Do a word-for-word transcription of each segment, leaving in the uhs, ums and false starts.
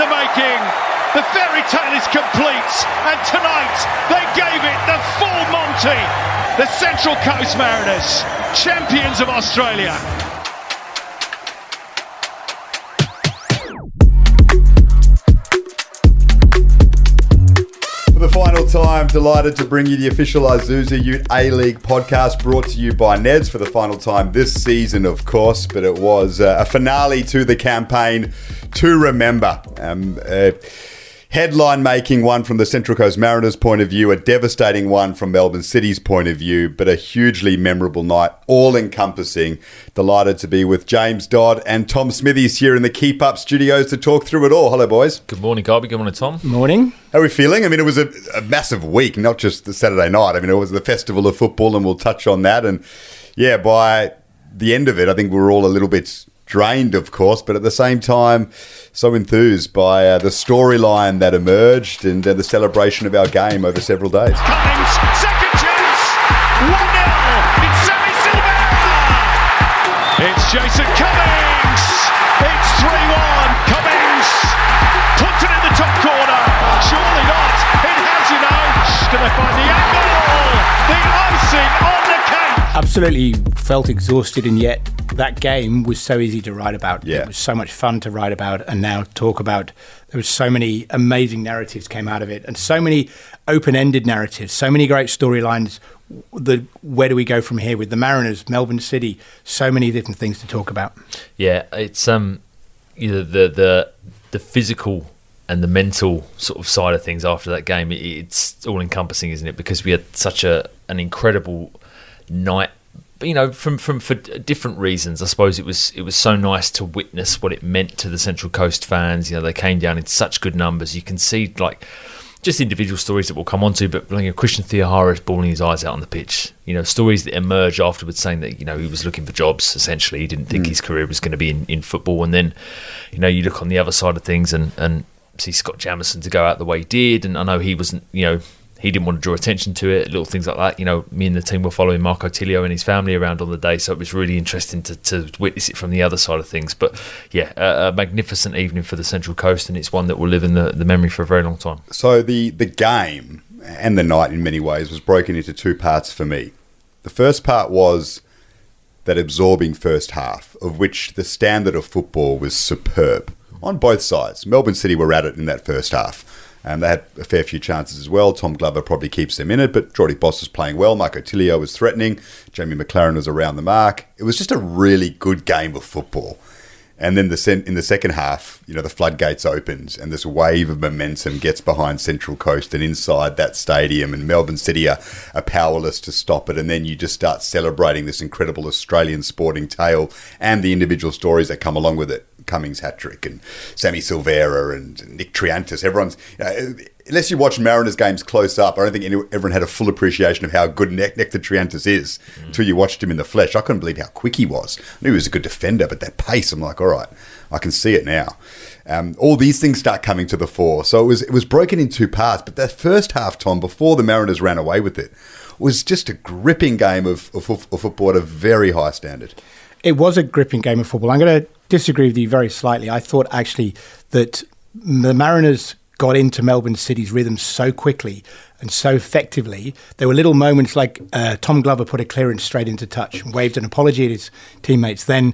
making. The fairy tale is complete, and tonight they gave it the full Monty. The Central Coast Mariners, champions of Australia. For the final time, delighted to bring you the official Isuzu Ute A-League podcast, brought to you by Neds for the final time this season, of course, but it was uh, a finale to the campaign to remember. Um, uh, Headline-making one from the Central Coast Mariners' point of view, a devastating one from Melbourne City's point of view, but a hugely memorable night, all-encompassing. Delighted to be with James Dodd and Tom Smithies here in the Keep Up studios to talk through it all. Hello, boys. Good morning, Garby. Good morning, Tom. Morning. How are we feeling? I mean, it was a, a massive week, not just the Saturday night. I mean, it was the Festival of Football, and we'll touch on that. And, yeah, by the end of it, I think we were all a little bit drained, of course, but at the same time, so enthused by uh, the storyline that emerged and uh, the celebration of our game over several days. Cummings, second chance, one nil, it's Sammy Silvera! It's Jason Cummings, it's three one, Cummings puts it in the top corner, surely not, it has, you know, can they find the angle, the icing on the cake! Absolutely felt exhausted, and yet that game was so easy to write about. Yeah. It was so much fun to write about and now talk about. There was so many amazing narratives came out of it, and so many open-ended narratives, so many great storylines. The where do we go from here with the Mariners, Melbourne City, so many different things to talk about. Yeah, it's um, you know, the the the physical and the mental sort of side of things after that game. It, it's all encompassing, isn't it? Because we had such a an incredible night. You know, from, from for different reasons. I suppose it was it was so nice to witness what it meant to the Central Coast fans. You know, they came down in such good numbers. You can see, like, just individual stories that we'll come on to, but you know, Christian Theoharis bawling his eyes out on the pitch. You know, stories that emerge afterwards saying that, you know, he was looking for jobs, essentially. He didn't think mm. his career was going to be in, in football. And then, you know, you look on the other side of things and, and see Scott Jamieson to go out the way he did. And I know he wasn't, you know, he didn't want to draw attention to it, little things like that. You know, me and the team were following Marco Tilio and his family around on the day, so it was really interesting to, to witness it from the other side of things. But yeah, a, a magnificent evening for the Central Coast, and it's one that will live in the, the memory for a very long time. So the, the game and the night in many ways was broken into two parts for me. The first part was that absorbing first half, of which the standard of football was superb on both sides. Melbourne City were at it in that first half. Um, they had a fair few chances as well. Tom Glover probably keeps them in it, but Jordy Boss was playing well. Marco Tilio was threatening. Jamie McLaren was around the mark. It was just a really good game of football. And then the sen- in the second half, you know, the floodgates opened and this wave of momentum gets behind Central Coast and inside that stadium, and Melbourne City are, are powerless to stop it. And then you just start celebrating this incredible Australian sporting tale and the individual stories that come along with it. Cummings hat-trick and Sammy Silvera and Nick Triantis. Everyone's, you know, unless you watch Mariners games close up, I don't think any, everyone had a full appreciation of how good ne- Nectar Triantis is mm. until you watched him in the flesh. I couldn't believe how quick he was. I knew he was a good defender, but that pace, I'm like, all right, I can see it now. Um, all these things start coming to the fore. So it was it was broken in two parts, but that first half, Tom, before the Mariners ran away with it, was just a gripping game of, of, of football at a very high standard. It was a gripping game of football. I'm going to disagree with you very slightly. I thought actually that the Mariners got into Melbourne City's rhythm so quickly and so effectively. There were little moments like uh, Tom Glover put a clearance straight into touch and waved an apology at his teammates. Then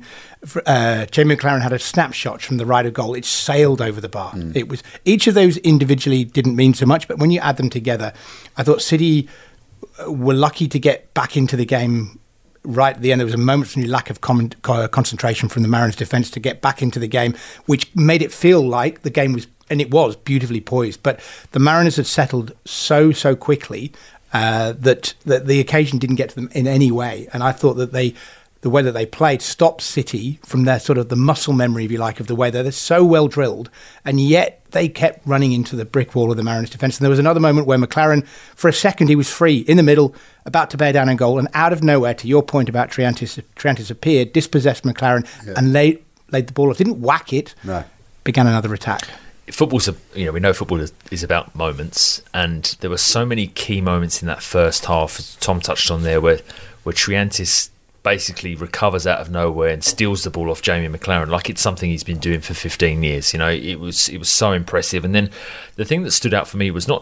uh, Jamie McLaren had a snapshot from the right of goal. It sailed over the bar. Mm. It was each of those individually didn't mean so much, but when you add them together, I thought City were lucky to get back into the game right at the end. There was a momentary lack of com- concentration from the Mariners defence to get back into the game, which made it feel like the game was, and it was, beautifully poised. But the Mariners had settled so, so quickly uh, that, that the occasion didn't get to them in any way. And I thought that they, the way that they played stopped City from their sort of the muscle memory, if you like, of the way they're so well drilled, and yet they kept running into the brick wall of the Mariners defence. And there was another moment where McLaren, for a second, he was free in the middle, about to bear down a goal, and out of nowhere, to your point about Triantis, Triantis appeared, dispossessed McLaren, yeah. and laid laid the ball off. Didn't whack it, no. Began another attack. Football's, a, you know, we know football is, is about moments, and there were so many key moments in that first half, as Tom touched on there, where where Triantis basically recovers out of nowhere and steals the ball off Jamie McLaren like it's something he's been doing for fifteen years. You know, it was it was so impressive. And then the thing that stood out for me was not,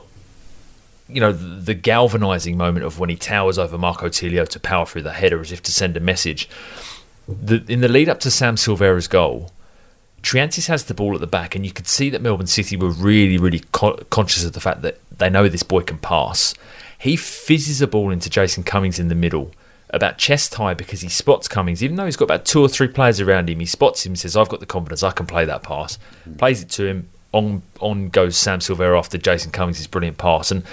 you know, the, the galvanising moment of when he towers over Marco Tilio to power through the header as if to send a message. The, in the lead up to Sam Silvera's goal, Triantis has the ball at the back, and you could see that Melbourne City were really, really co- conscious of the fact that they know this boy can pass. He fizzes a ball into Jason Cummings in the middle, about chest high, because he spots Cummings. Even though he's got about two or three players around him, he spots him and says, I've got the confidence, I can play that pass. Mm. Plays it to him, on on goes Sam Silvera after Jason Cummings' brilliant pass. And,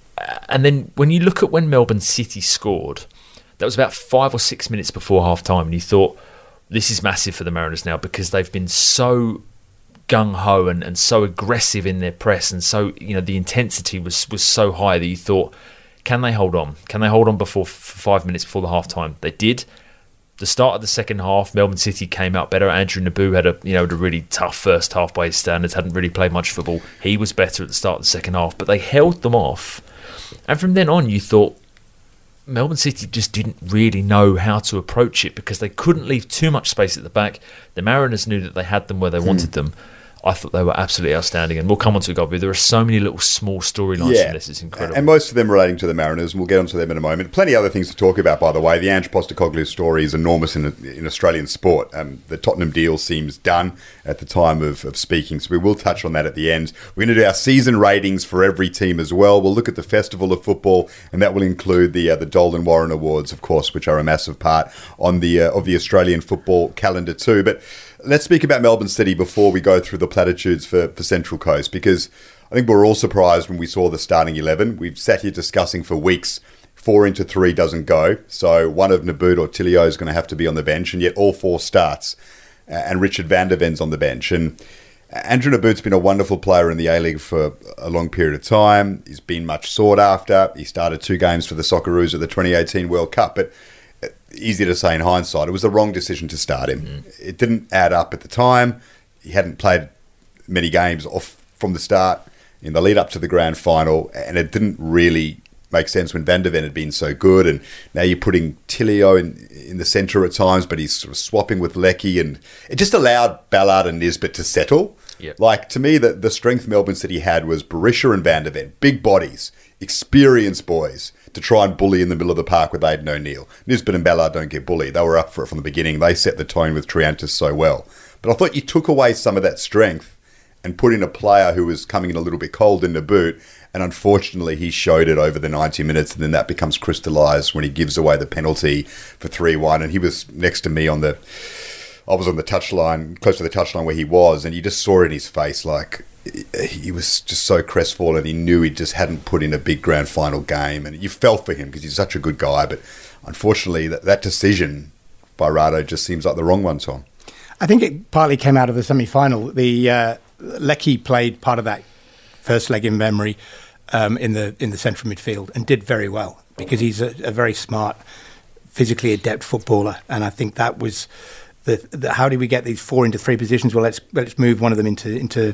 and then when you look at when Melbourne City scored, that was about five or six minutes before half-time, and you thought, this is massive for the Mariners now, because they've been so gung-ho and, and so aggressive in their press, and so, you know, the intensity was, was so high that you thought, can they hold on? Can they hold on before for five minutes before the half-time? They did. The start of the second half, Melbourne City came out better. Andrew Naboo had a you know a really tough first half by his standards, hadn't really played much football. He was better at the start of the second half, but they held them off. And from then on, you thought Melbourne City just didn't really know how to approach it, because they couldn't leave too much space at the back. The Mariners knew that they had them where they hmm. wanted them. I thought they were absolutely outstanding, and we'll come on to it, Gobby. There are so many little small storylines yeah. from this, it's incredible. And most of them relating to the Mariners, and we'll get onto them in a moment. Plenty of other things to talk about, by the way. The Ange Postecoglou story is enormous in in Australian sport. Um, the Tottenham deal seems done at the time of, of speaking, so we will touch on that at the end. We're going to do our season ratings for every team as well. We'll look at the Festival of Football, and that will include the uh, the Dolan Warren Awards, of course, which are a massive part on the uh, of the Australian football calendar too. But let's speak about Melbourne City before we go through the platitudes for, for Central Coast, because I think we're all surprised when we saw the starting eleven. We've sat here discussing for weeks, four into three doesn't go, so one of Naboo or Tilio is going to have to be on the bench, and yet all four starts, and Richard van der Ven's on the bench. And Andrew Naboo's been a wonderful player in the A-League for a long period of time. He's been much sought after. He started two games for the Socceroos at the twenty eighteen World Cup, but easy to say in hindsight, it was the wrong decision to start him. Mm. It didn't add up at the time. He hadn't played many games off from the start in the lead up to the grand final, and it didn't really make sense when Van der Ven had been so good. And now you're putting Tilio in, in the centre at times, but he's sort of swapping with Leckie, and it just allowed Ballard and Nisbet to settle. Yep. Like, to me, the, the strength Melbourne City had was Berisha and Van der Ven, big bodies, experienced boys, to try and bully in the middle of the park with Aidan O'Neill. Nisbet and Ballard don't get bullied. They were up for it from the beginning. They set the tone with Triantis so well. But I thought you took away some of that strength and put in a player who was coming in a little bit cold in the boot, and unfortunately he showed it over the ninety minutes, and then that becomes crystallised when he gives away the penalty for three one. And he was next to me on the... I was on the touchline, close to the touchline where he was, and you just saw it in his face, like, he was just so crestfallen. He knew he just hadn't put in a big grand final game, and you felt for him because he's such a good guy. But unfortunately, that, that decision by Rado just seems like the wrong one, Tom. I think it partly came out of the semi-final. The uh, Leckie played part of that first leg in memory um, in the in the central midfield and did very well, because he's a, a very smart, physically adept footballer, and I think that was the, the how do we get these four into three positions? Well, let's let's move one of them into into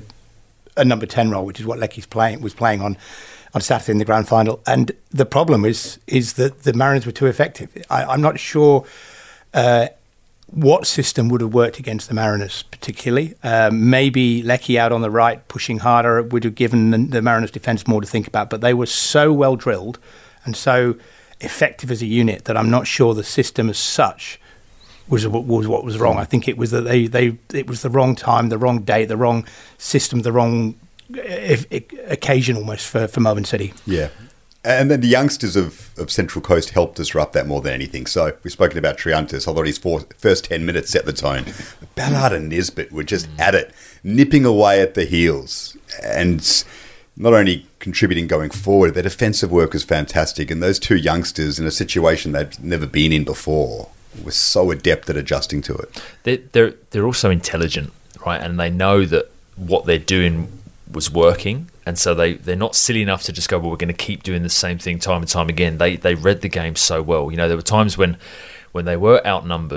a number ten role, which is what Leckie's playing was playing on on Saturday in the grand final. And the problem is is that the Mariners were too effective. I, I'm not sure uh, what system would have worked against the Mariners particularly. Um, maybe Leckie out on the right pushing harder would have given the, the Mariners defence more to think about. But they were so well drilled and so effective as a unit that I'm not sure the system as such was was what was wrong. I think it was that they, they it was the wrong time, the wrong date, the wrong system, the wrong if, if, occasion almost for, for Melbourne City. Yeah. And then the youngsters of, of Central Coast helped disrupt that more than anything. So we've spoken about Triantis. I thought his four, first ten minutes set the tone. Ballard and Nisbet were just at it, nipping away at the heels. And not only contributing going forward, their defensive work was fantastic. And those two youngsters, in a situation they'd never been in before, were so adept at adjusting to it. They're, they're, they're also intelligent, right? And they know that what they're doing was working. And so they, they're not silly enough to just go, well, we're going to keep doing the same thing time and time again. They they read the game so well. You know, there were times when when they were outnumbered,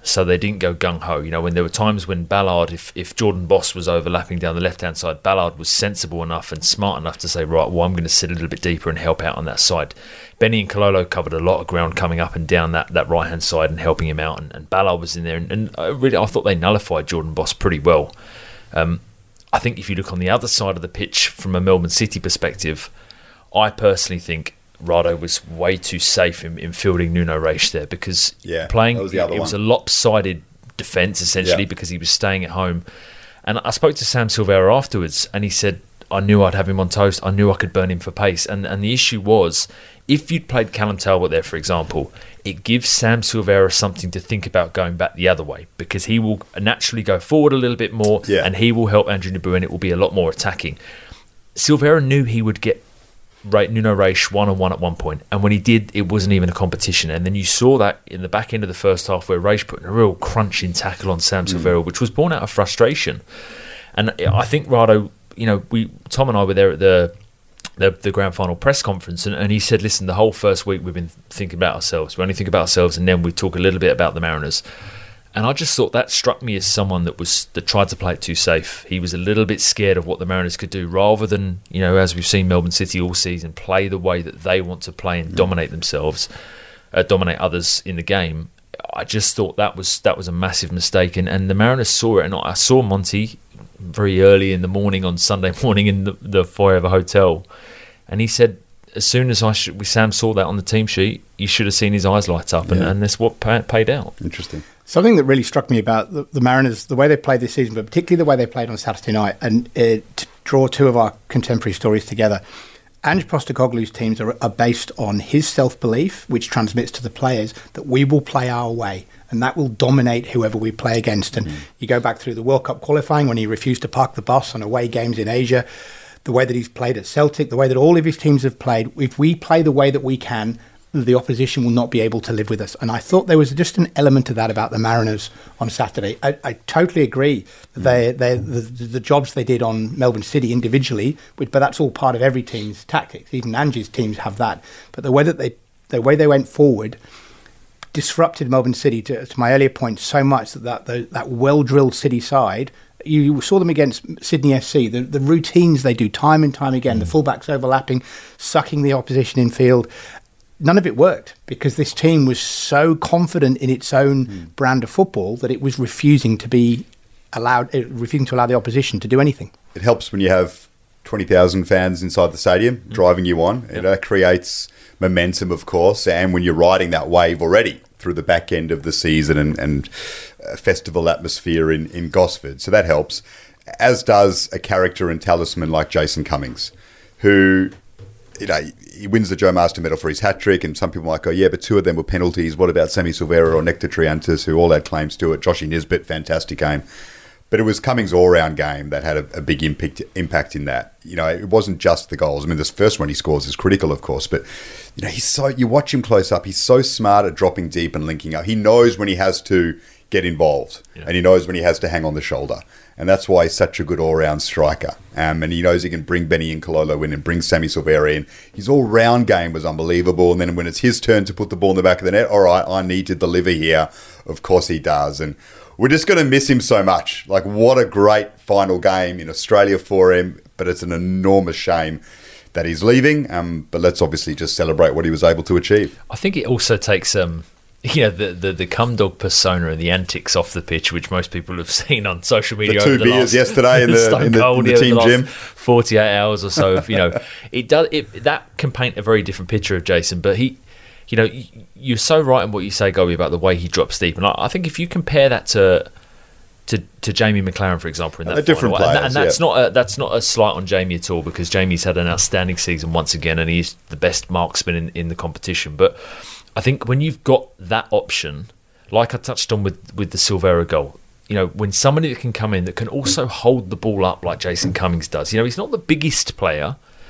so they didn't go gung-ho. You know, when there were times when Ballard, if, if Jordan Boss was overlapping down the left-hand side, Ballard was sensible enough and smart enough to say, right, well, I'm going to sit a little bit deeper and help out on that side. Benny and Kololo covered a lot of ground coming up and down that, that right-hand side and helping him out, and, and Ballard was in there. And, and I really, I thought they nullified Jordan Boss pretty well. Um, I think if you look on the other side of the pitch from a Melbourne City perspective, I personally think Rado was way too safe in, in fielding Nuno Reis there, because yeah, playing was it one. was a lopsided defence essentially, yeah. because he was staying at home. And I spoke to Sam Silvera afterwards, and he said, I knew I'd have him on toast. I knew I could burn him for pace. And and the issue was, if you'd played Callum Talbot there, for example, it gives Sam Silvera something to think about going back the other way, because he will naturally go forward a little bit more, yeah. and he will help Andrew Nabu, and it will be a lot more attacking. Silvera knew he would get Nuno Reis one-on-one at one point, and when he did, it wasn't even a competition. And then you saw that in the back end of the first half, where Reis put in a real crunching tackle on Sam mm. Silvera, which was born out of frustration. And I think Rado, you know, we Tom and I were there at the the, the grand final press conference, and, and he said, listen, the whole first week we've been thinking about ourselves. We only think about ourselves, and then we talk a little bit about the Mariners. And I just thought that struck me as someone that was that tried to play it too safe. He was a little bit scared of what the Mariners could do, rather than, you know, as we've seen Melbourne City all season, play the way that they want to play and mm. dominate themselves, uh, dominate others in the game. I just thought that was that was a massive mistake, and, and the Mariners saw it. And I saw Monty very early in the morning on Sunday morning in the, the foyer of a hotel, and he said, as soon as I sh- Sam saw that on the team sheet, you should have seen his eyes light up, and, yeah. and that's what pay- paid out. Interesting. Something that really struck me about the, the Mariners, the way they played this season, but particularly the way they played on Saturday night, and uh, to draw two of our contemporary stories together, Ange Postecoglou's teams are, are based on his self-belief, which transmits to the players that we will play our way, and that will dominate whoever we play against. And mm. you go back through the World Cup qualifying, when he refused to park the bus on away games in Asia, the way that he's played at Celtic, the way that all of his teams have played. If we play the way that we can, the opposition will not be able to live with us. And I thought there was just an element of that about the Mariners on Saturday. I, I totally agree that they, they, the, the jobs they did on Melbourne City individually, but that's all part of every team's tactics. Even Ange's teams have that. But the way that they, the way they went forward disrupted Melbourne City, to, to my earlier point, so much that that, the, that well-drilled City side, you saw them against Sydney F C, the, the routines they do time and time again, mm. the fullbacks overlapping, sucking the opposition in field. None of it worked, because this team was so confident in its own mm. brand of football that it was refusing to be allowed, uh, refusing to allow the opposition to do anything. It helps when you have twenty thousand fans inside the stadium mm. driving you on. Yep. It uh, creates momentum, of course, and when you're riding that wave already through the back end of the season and, and uh, festival atmosphere in, in Gosford. So that helps, as does a character and talisman like Jason Cummings, who... You know, he wins the Joe Master medal for his hat-trick, and some people might go, yeah, but two of them were penalties. What about Sammy Silvera or Nectar Triantis, who all had claims to it? Joshy Nisbet, fantastic game. But it was Cummings' all-round game that had a, a big impact impact in that. You know, it wasn't just the goals. I mean, this first one he scores is critical, of course, but, you know, he's so, you watch him close up, he's so smart at dropping deep and linking up. He knows when he has to get involved, yeah. and he knows when he has to hang on the shoulder. And that's why he's such a good all-round striker. Um, and he knows he can bring Benny and Kololo in and bring Sammy Silvera in. His all-round game was unbelievable. And then when it's his turn to put the ball in the back of the net, all right, I need to deliver here. Of course he does. And we're just going to miss him so much. Like, what a great final game in Australia for him. But it's an enormous shame that he's leaving. Um, but let's obviously just celebrate what he was able to achieve. I think it also takes... Um You know, the, the, the cum dog persona and the antics off the pitch, which most people have seen on social media. The two over the beers last, yesterday in the, in the, cold, in the yeah, team the gym. forty-eight hours or so. Of, you know, it does it that can paint a very different picture of Jason. But he, you know, you're so right in what you say, Gobi, about the way he drops deep. And I, I think if you compare that to to, to Jamie McLaren, for example, in that They're different final, players, and, that, and that's yeah. not a, that's not a slight on Jamie at all, because Jamie's had an outstanding season once again, and he's the best marksman in, in the competition. But I think when you've got that option, like I touched on with, with the Silvera goal, you know, when somebody that can come in that can also hold the ball up like Jason Cummings does. You know, he's not the biggest player.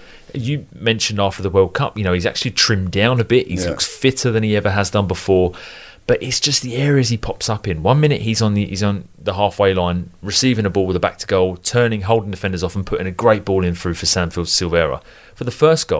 You mentioned after the World Cup, you know, he's actually trimmed down a bit. He yeah. looks fitter than he ever has done before. But it's just the areas he pops up in. One minute he's on the he's on the halfway line, receiving a ball with a back to goal, turning, holding defenders off and putting a great ball in through for Samfield Silvera. For the first goal,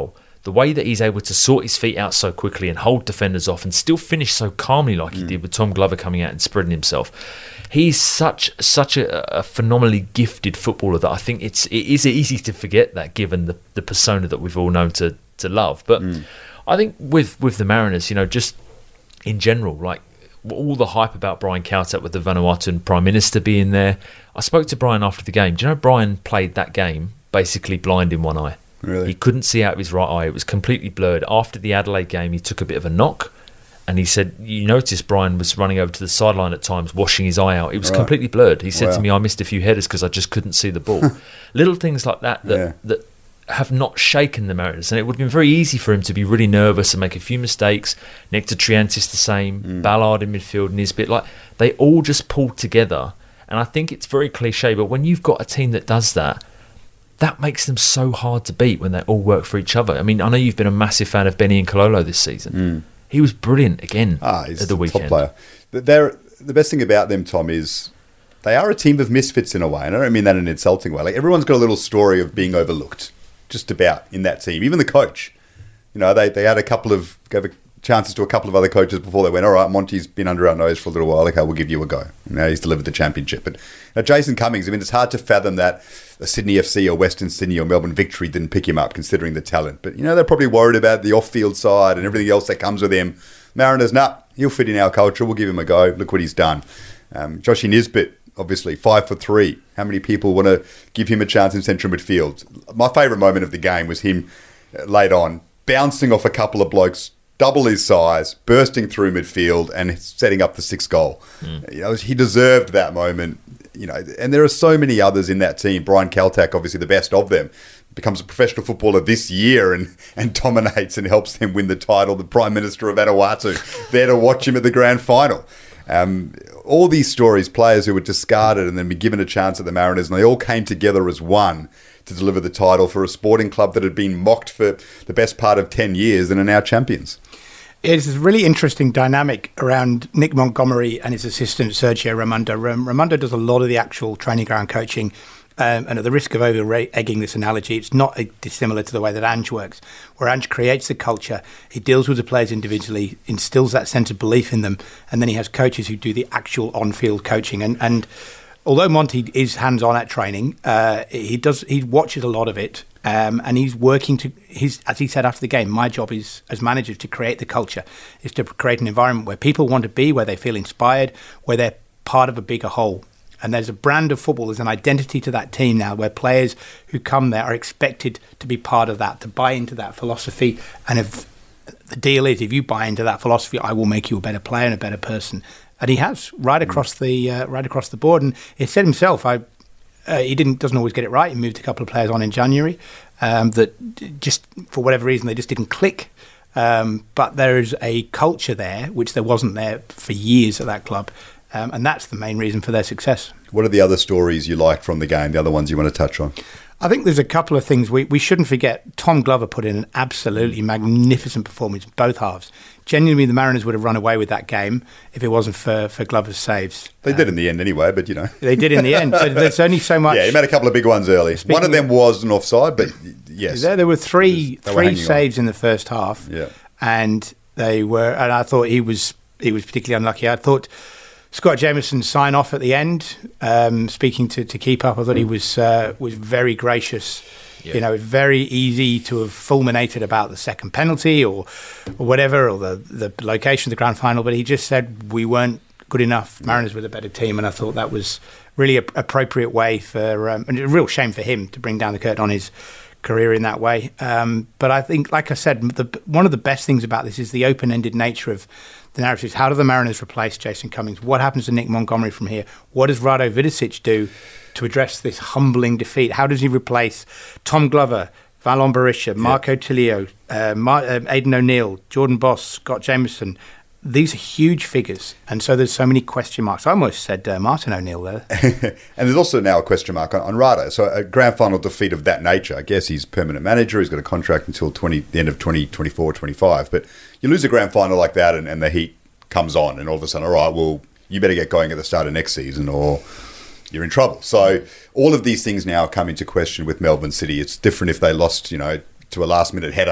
the way that he's able to sort his feet out so quickly and hold defenders off and still finish so calmly like he mm. did with Tom Glover coming out and spreading himself. He's such such a, a phenomenally gifted footballer that I think it's it is easy to forget that, given the, the persona that we've all known to to love. But mm. I think with with the Mariners, you know, just in general, like all the hype about Brian Kautak with the Vanuatuan Prime Minister being there. I spoke to Brian after the game. Do you know Brian played that game basically blind in one eye? Really? He couldn't see out of his right eye. It was completely blurred. After the Adelaide game, he took a bit of a knock, and he said, you noticed Brian was running over to the sideline at times, washing his eye out. It was right. completely blurred. He said wow. to me, I missed a few headers because I just couldn't see the ball. Little things like that that, yeah. that have not shaken the Mariners, and it would have been very easy for him to be really nervous and make a few mistakes. Nectar Triantis the same, mm. Ballard in midfield, Nisbet. Like, they all just pulled together, and I think it's very cliche, but when you've got a team that does that, that makes them so hard to beat when they all work for each other. I mean, I know you've been a massive fan of Benny Nkilolo this season. Mm. He was brilliant again ah, he's at the weekend. Top player. They're, the best thing about them, Tom, is they are a team of misfits in a way, and I don't mean that in an insulting way. Like, everyone's got a little story of being overlooked, just about, in that team. Even the coach. You know, they, they had a couple of gave a chances to a couple of other coaches before they went, all right, Monty's been under our nose for a little while, okay, we'll give you a go. Now he's delivered the championship. But now Jason Cummings, I mean, it's hard to fathom that a Sydney F C or Western Sydney or Melbourne Victory didn't pick him up, considering the talent. But, you know, they're probably worried about the off-field side and everything else that comes with him. Mariners, nah, he'll fit in our culture. We'll give him a go. Look what he's done. Um, Joshy Nisbet, obviously, five for three. How many people want to give him a chance in central midfield? My favourite moment of the game was him late on, bouncing off a couple of blokes, double his size, bursting through midfield and setting up the sixth goal. Mm. You know, he deserved that moment. You know, and there are so many others in that team. Brian Kautak, obviously the best of them, becomes a professional footballer this year and, and dominates and helps them win the title. The Prime Minister of Vanuatu there to watch him at the grand final. Um, all these stories, players who were discarded and then been given a chance at the Mariners, and they all came together as one to deliver the title for a sporting club that had been mocked for the best part of ten years and are now champions. It's a really interesting dynamic around Nick Montgomery and his assistant Sergio Raimondo. Um, Raimondo does a lot of the actual training ground coaching, um, and at the risk of over-egging this analogy, it's not a, dissimilar to the way that Ange works, where Ange creates the culture, he deals with the players individually, instills that sense of belief in them, and then he has coaches who do the actual on-field coaching. And, and although Monty is hands-on at training, uh, he does he watches a lot of it. Um, and he's working to, he's, as he said after the game, my job is as manager to create the culture, is to create an environment where people want to be, where they feel inspired, where they're part of a bigger whole. And there's a brand of football, there's an identity to that team now where players who come there are expected to be part of that, to buy into that philosophy. And if the deal is, if you buy into that philosophy, I will make you a better player and a better person. And he has, right across the uh, right across the board. And he said himself, I Uh, he didn't doesn't always get it right. He moved a couple of players on in January um, that just, for whatever reason, they just didn't click. Um, but there is a culture there, which there wasn't there for years at that club. Um, and that's the main reason for their success. What are the other stories you like from the game, the other ones you want to touch on? I think there's a couple of things we, we shouldn't forget. Tom Glover put in an absolutely magnificent performance in both halves. Genuinely, the Mariners would have run away with that game if it wasn't for, for Glover's saves. They um, did in the end anyway, but you know. They did in the end, but there's only so much. Yeah, he made a couple of big ones early. Speaking One of them was an offside, but yes. There, there were three they three were saves on. in the first half. Yeah. And they were, and I thought he was he was particularly unlucky. I thought Scott Jameson's sign off at the end, um, speaking to, to keep up, I thought he was uh, was very gracious. Yeah. You know, very easy to have fulminated about the second penalty or, or whatever, or the, the location of the grand final, but he just said we weren't good enough. Mariners were the better team, and I thought that was really an appropriate way for, um, and a real shame for him to bring down the curtain on his career in that way. Um, but I think, like I said, the, one of the best things about this is the open-ended nature of the narrative. How do the Mariners replace Jason Cummings? What happens to Nick Montgomery from here? What does Rado Vidicic do to address this humbling defeat? How does he replace Tom Glover, Valon Berisha, Marco yeah. Tilio, uh, Mar- uh, Aidan O'Neill, Jordan Boss, Scott Jameson? These are huge figures, and so there's so many question marks. I almost said uh, Martin O'Neill there. And there's also now a question mark on, on Rado. So a grand final defeat of that nature, I guess he's permanent manager, he's got a contract until twenty, the end of twenty twenty-four, twenty-five, but you lose a grand final like that and, and the heat comes on, and all of a sudden, all right, well, you better get going at the start of next season or you're in trouble. So all of these things now come into question with Melbourne City. It's different if they lost, you know, to a last-minute header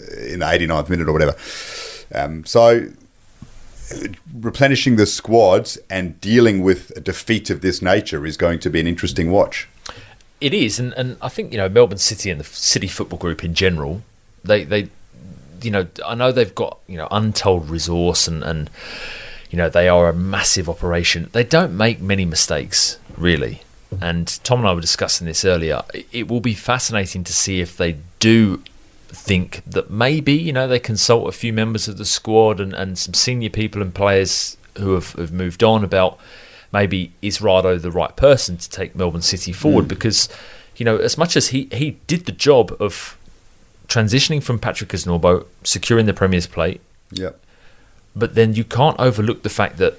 in the eighty-ninth minute or whatever. Um, so replenishing the squads and dealing with a defeat of this nature is going to be an interesting watch. It is, and, and I think, you know, Melbourne City and the City Football Group in general, they, they you know, I know they've got, you know, untold resource and, and, you know, they are a massive operation. They don't make many mistakes, really. And Tom and I were discussing this earlier. It will be fascinating to see if they do think that maybe, you know, they consult a few members of the squad and, and some senior people and players who have, have moved on about maybe is Rado the right person to take Melbourne City forward? Mm. Because, you know, as much as he, he did the job of transitioning from Patrick Isnorbo, securing the Premier's plate, yep. but then you can't overlook the fact that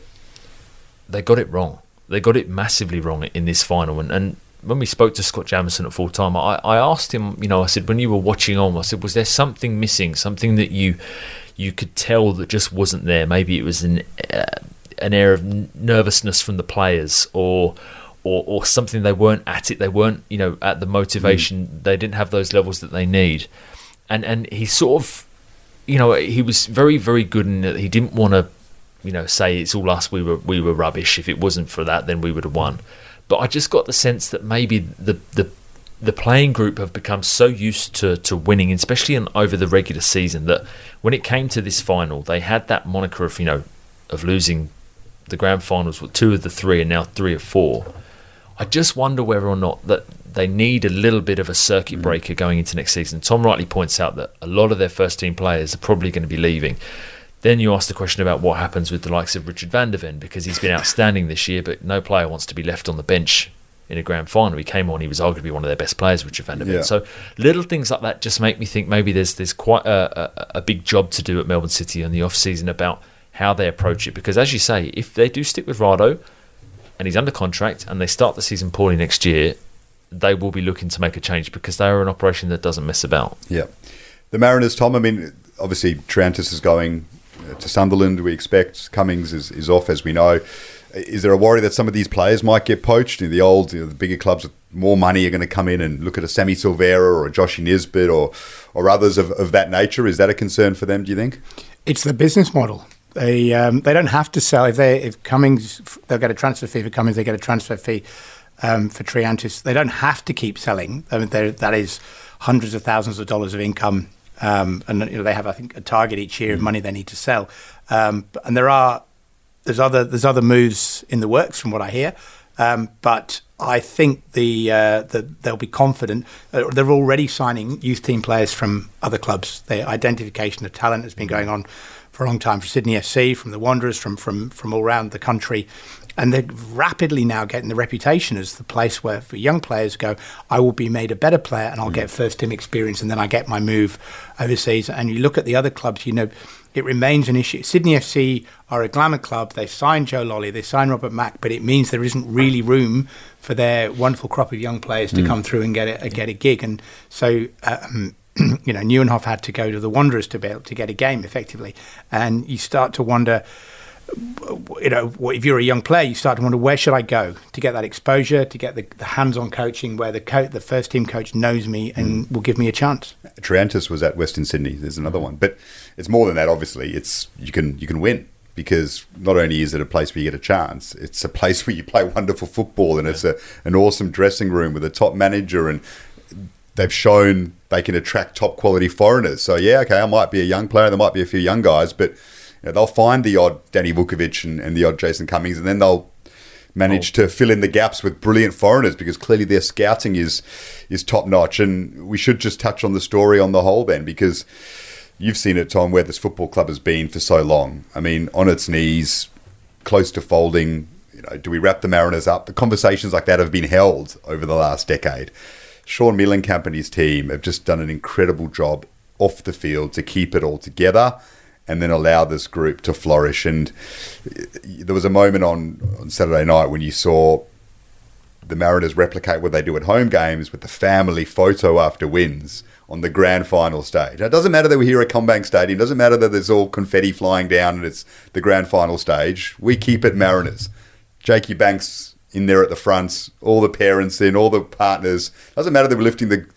they got it wrong. They got it massively wrong in this final. And, and when we spoke to Scott Jamieson at full time, I, I asked him, you know, I said, when you were watching on, I said, was there something missing, something that you you could tell that just wasn't there? Maybe it was an uh, an air of nervousness from the players, or or or something they weren't at it. They weren't, you know, at the motivation. Mm. They didn't have those levels that they need. And and he sort of, you know, he was very, very good in that he didn't want to, you know, say it's all us, we were we were rubbish. If it wasn't for that, then we would have won. But I just got the sense that maybe the the, the playing group have become so used to, to winning, especially in, over the regular season, that when it came to this final, they had that moniker of, you know, of losing the grand finals with two of the three and now three of four. I just wonder whether or not that they need a little bit of a circuit breaker going into next season. Tom rightly points out that a lot of their first team players are probably going to be leaving. Then you ask the question about what happens with the likes of Richard van der Ven, because he's been outstanding this year, but no player wants to be left on the bench in a grand final. He came on, he was arguably one of their best players, Richard van der Ven. Yeah. So little things like that just make me think maybe there's there's quite a, a, a big job to do at Melbourne City in the off-season about how they approach it. Because as you say, if they do stick with Rado and he's under contract and they start the season poorly next year, they will be looking to make a change because they are an operation that doesn't mess about. Yeah. The Mariners, Tom, I mean, obviously Triantis is going to Sunderland, we expect. Cummings is, is off, as we know. Is there a worry that some of these players might get poached? You know, the old, you know, the bigger clubs with more money are going to come in and look at a Sammy Silvera or a Joshy Nisbet or or others of, of that nature. Is that a concern for them, do you think? It's the business model. They um, they don't have to sell. If they if Cummings, they'll get a transfer fee for Cummings, they get a transfer fee um, for Triantis. They don't have to keep selling. I mean, that is hundreds of thousands of dollars of income. Um, and you know, they have, I think, a target each year of money they need to sell. Um, and there are there's other there's other moves in the works, from what I hear. Um, but I think the uh, the they'll be confident. Uh, they're already signing youth team players from other clubs. Their identification of talent has been going on for a long time, for Sydney F C, from the Wanderers, from from from all around the country. And they're rapidly now getting the reputation as the place where for young players go, I will be made a better player and I'll mm. get first team experience and then I get my move overseas. And you look at the other clubs, you know, it remains an issue. Sydney F C are a glamour club. They signed Joe Lolly, they signed Robert Mack, but it means there isn't really room for their wonderful crop of young players to mm. come through and get a, get a gig. And so, um, you know, Neuenhoff had to go to the Wanderers to be able to get a game effectively. And you start to wonder, you know, if you're a young player, you start to wonder, where should I go to get that exposure, to get the, the hands-on coaching where the co- the first team coach knows me and mm. will give me a chance. Triantis was at Western Sydney. There's another one, but it's more than that. Obviously, it's you can you can win because not only is it a place where you get a chance, it's a place where you play wonderful football, and yeah. it's a an awesome dressing room with a top manager, and they've shown they can attract top quality foreigners. So yeah, okay, I might be a young player, there might be a few young guys, but you know, they'll find the odd Danny Vukovic and, and the odd Jason Cummings, and then they'll manage oh. to fill in the gaps with brilliant foreigners because clearly their scouting is is top notch. And we should just touch on the story on the whole then, because you've seen it, Tom, where this football club has been for so long. I mean, on its knees, close to folding. You know, do we wrap the Mariners up? The conversations like that have been held over the last decade. Sean Milenkamp and his team have just done an incredible job off the field to keep it all together and then allow this group to flourish. And there was a moment on, on Saturday night when you saw the Mariners replicate what they do at home games with the family photo after wins on the grand final stage. Now, it doesn't matter that we're here at CommBank Stadium. It doesn't matter that there's all confetti flying down and it's the grand final stage. We keep it Mariners. Jakey Banks in there at the front, all the parents in, all the partners. Doesn't matter that we're lifting the, the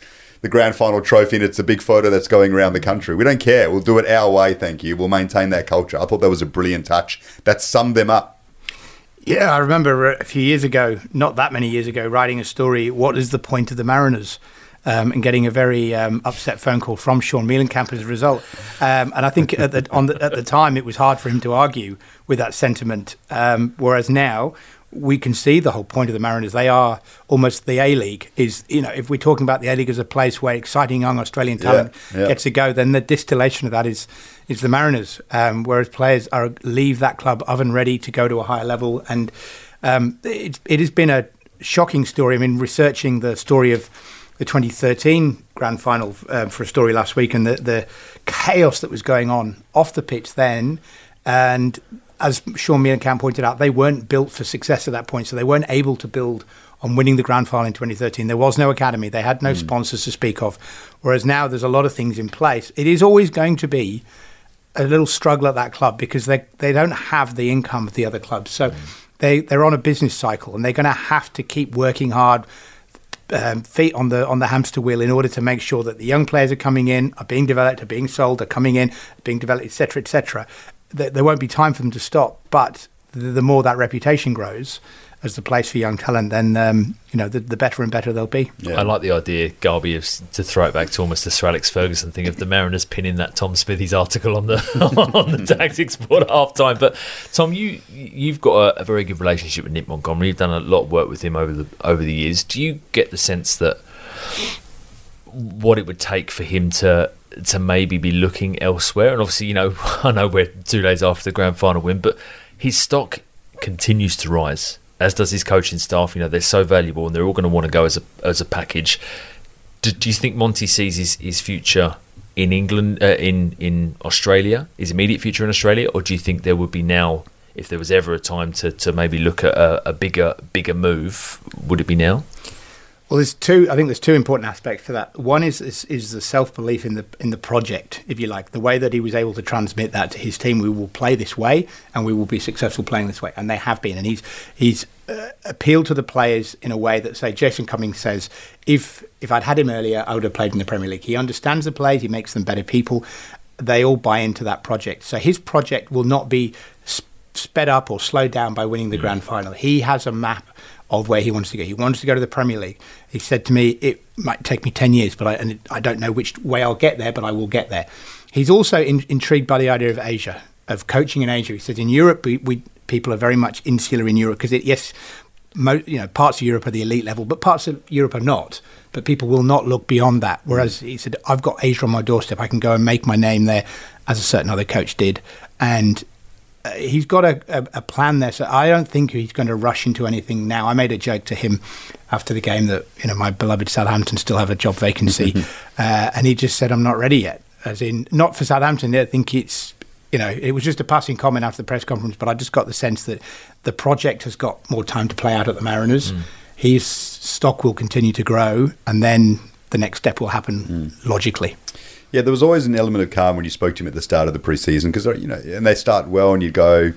the grand final trophy and it's a big photo that's going around the country. We don't care. We'll do it our way, thank you. We'll maintain that culture. I thought that was a brilliant touch. That summed them up. Yeah, I remember a few years ago, not that many years ago, writing a story, what is the point of the Mariners? Um, and getting a very um, upset phone call from Sean Mielenkamp as a result. Um, and I think at the, on the, at the time it was hard for him to argue with that sentiment. Um, whereas now we can see the whole point of the Mariners. They are almost the A-League. Is, you know, if we're talking about the A-League as a place where exciting young Australian talent yeah, yeah. gets to go, then the distillation of that is is the Mariners. Um, whereas players are leave that club oven ready to go to a higher level. And um, it, it has been a shocking story. I mean, researching the story of the twenty thirteen grand final uh, for a story last week, and the, the chaos that was going on off the pitch then. And as Sean Mielenkamp pointed out, they weren't built for success at that point, so they weren't able to build on winning the grand final in twenty thirteen. There was no academy. They had no mm. sponsors to speak of. Whereas now there's a lot of things in place. It is always going to be a little struggle at that club because they they don't have the income of the other clubs. So mm. they, they're on a business cycle, and they're going to have to keep working hard, Um, feet on the on the hamster wheel, in order to make sure that the young players are coming in, are being developed, are being sold, are coming in, being developed, et cetera, et cetera. There, there won't be time for them to stop. But the, the more that reputation grows as the place for young talent, then um, you know the, the better and better they'll be. Yeah. I like the idea, Garby, of to throw it back to almost the Sir Alex Ferguson thing of the Mariners pinning that Tom Smithies article on the on the Tactics board at half time. But Tom, you you've got a, a very good relationship with Nick Montgomery. You've done a lot of work with him over the over the years. Do you get the sense that what it would take for him to to maybe be looking elsewhere? And obviously, you know, I know we're two days after the grand final win, but his stock continues to rise, as does his coaching staff. You know, they're so valuable and they're all going to want to go as a as a package. Do, do you think Monty sees his, his future in England, uh, in, in Australia, his immediate future in Australia? Or do you think there would be now, if there was ever a time to, to maybe look at a, a bigger bigger move, would it be now? Well, there's two. I think there's two important aspects to that. One is is, is the self-belief in the in the project, if you like, the way that he was able to transmit that to his team. We will play this way, and we will be successful playing this way, and they have been. And he's he's uh, appealed to the players in a way that, say, Jason Cummings says, if if I'd had him earlier, I would have played in the Premier League. He understands the players. He makes them better people. They all buy into that project. So his project will not be sp- sped up or slowed down by winning the mm. grand final. He has a map of where he wants to go. He wants to go to the Premier League. He said to me, it might take me ten years, but I, and it, I don't know which way I'll get there, but I will get there. He's also in, intrigued by the idea of Asia, of coaching in Asia. He said in Europe, we, we people are very much insular in Europe because, it, yes, mo, you know, parts of Europe are the elite level, but parts of Europe are not. But people will not look beyond that. Whereas he said, I've got Asia on my doorstep. I can go and make my name there, as a certain other coach did. And he's got a, a, a plan there, so I don't think he's going to rush into anything now. I made a joke to him after the game that, you know, my beloved Southampton still have a job vacancy, uh, and he just said, I'm not ready yet. As in, not for Southampton. I think it's, you know, it was just a passing comment after the press conference, but I just got the sense that the project has got more time to play out at the Mariners. Mm. His stock will continue to grow, and then the next step will happen mm. logically. Yeah, there was always an element of calm when you spoke to him at the start of the preseason because, you know, and they start well and you go,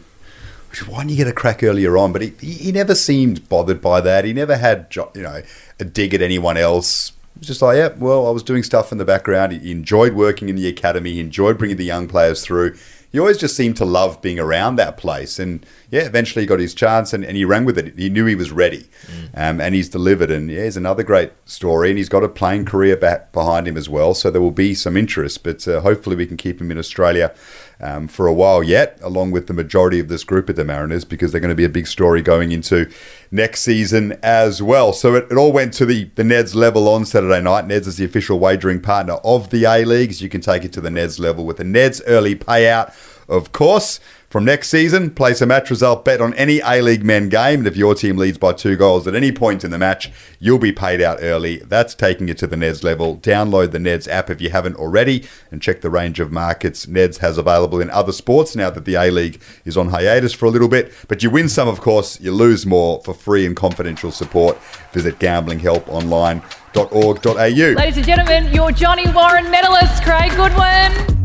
why didn't you get a crack earlier on? But he, he never seemed bothered by that. He never had, you know, a dig at anyone else. It was just like, yeah, well, I was doing stuff in the background. He enjoyed working in the academy. He enjoyed bringing the young players through. He always just seemed to love being around that place. And, yeah, eventually he got his chance and, and he ran with it. He knew he was ready. Mm. Um, and he's delivered. And, yeah, he's another great story. And he's got a playing career back behind him as well. So there will be some interest. But uh, hopefully we can keep him in Australia um, for a while yet, along with the majority of this group at the Mariners, because they're going to be a big story going into next season as well. So it, it all went to the, the Neds level on Saturday night. Neds is the official wagering partner of the A-Leagues. You can take it to the Neds level with the Neds early payout. Of course, from next season, place a match result bet on any A-League men game, and if your team leads by two goals at any point in the match, you'll be paid out early. That's taking it to the Neds level. Download the Neds app if you haven't already, and check the range of markets Neds has available in other sports now that the A-League is on hiatus for a little bit. But you win some, of course, you lose more. For free and confidential support, visit gambling help online dot org dot a u. Ladies and gentlemen, your Johnny Warren medalist, Craig Goodwin.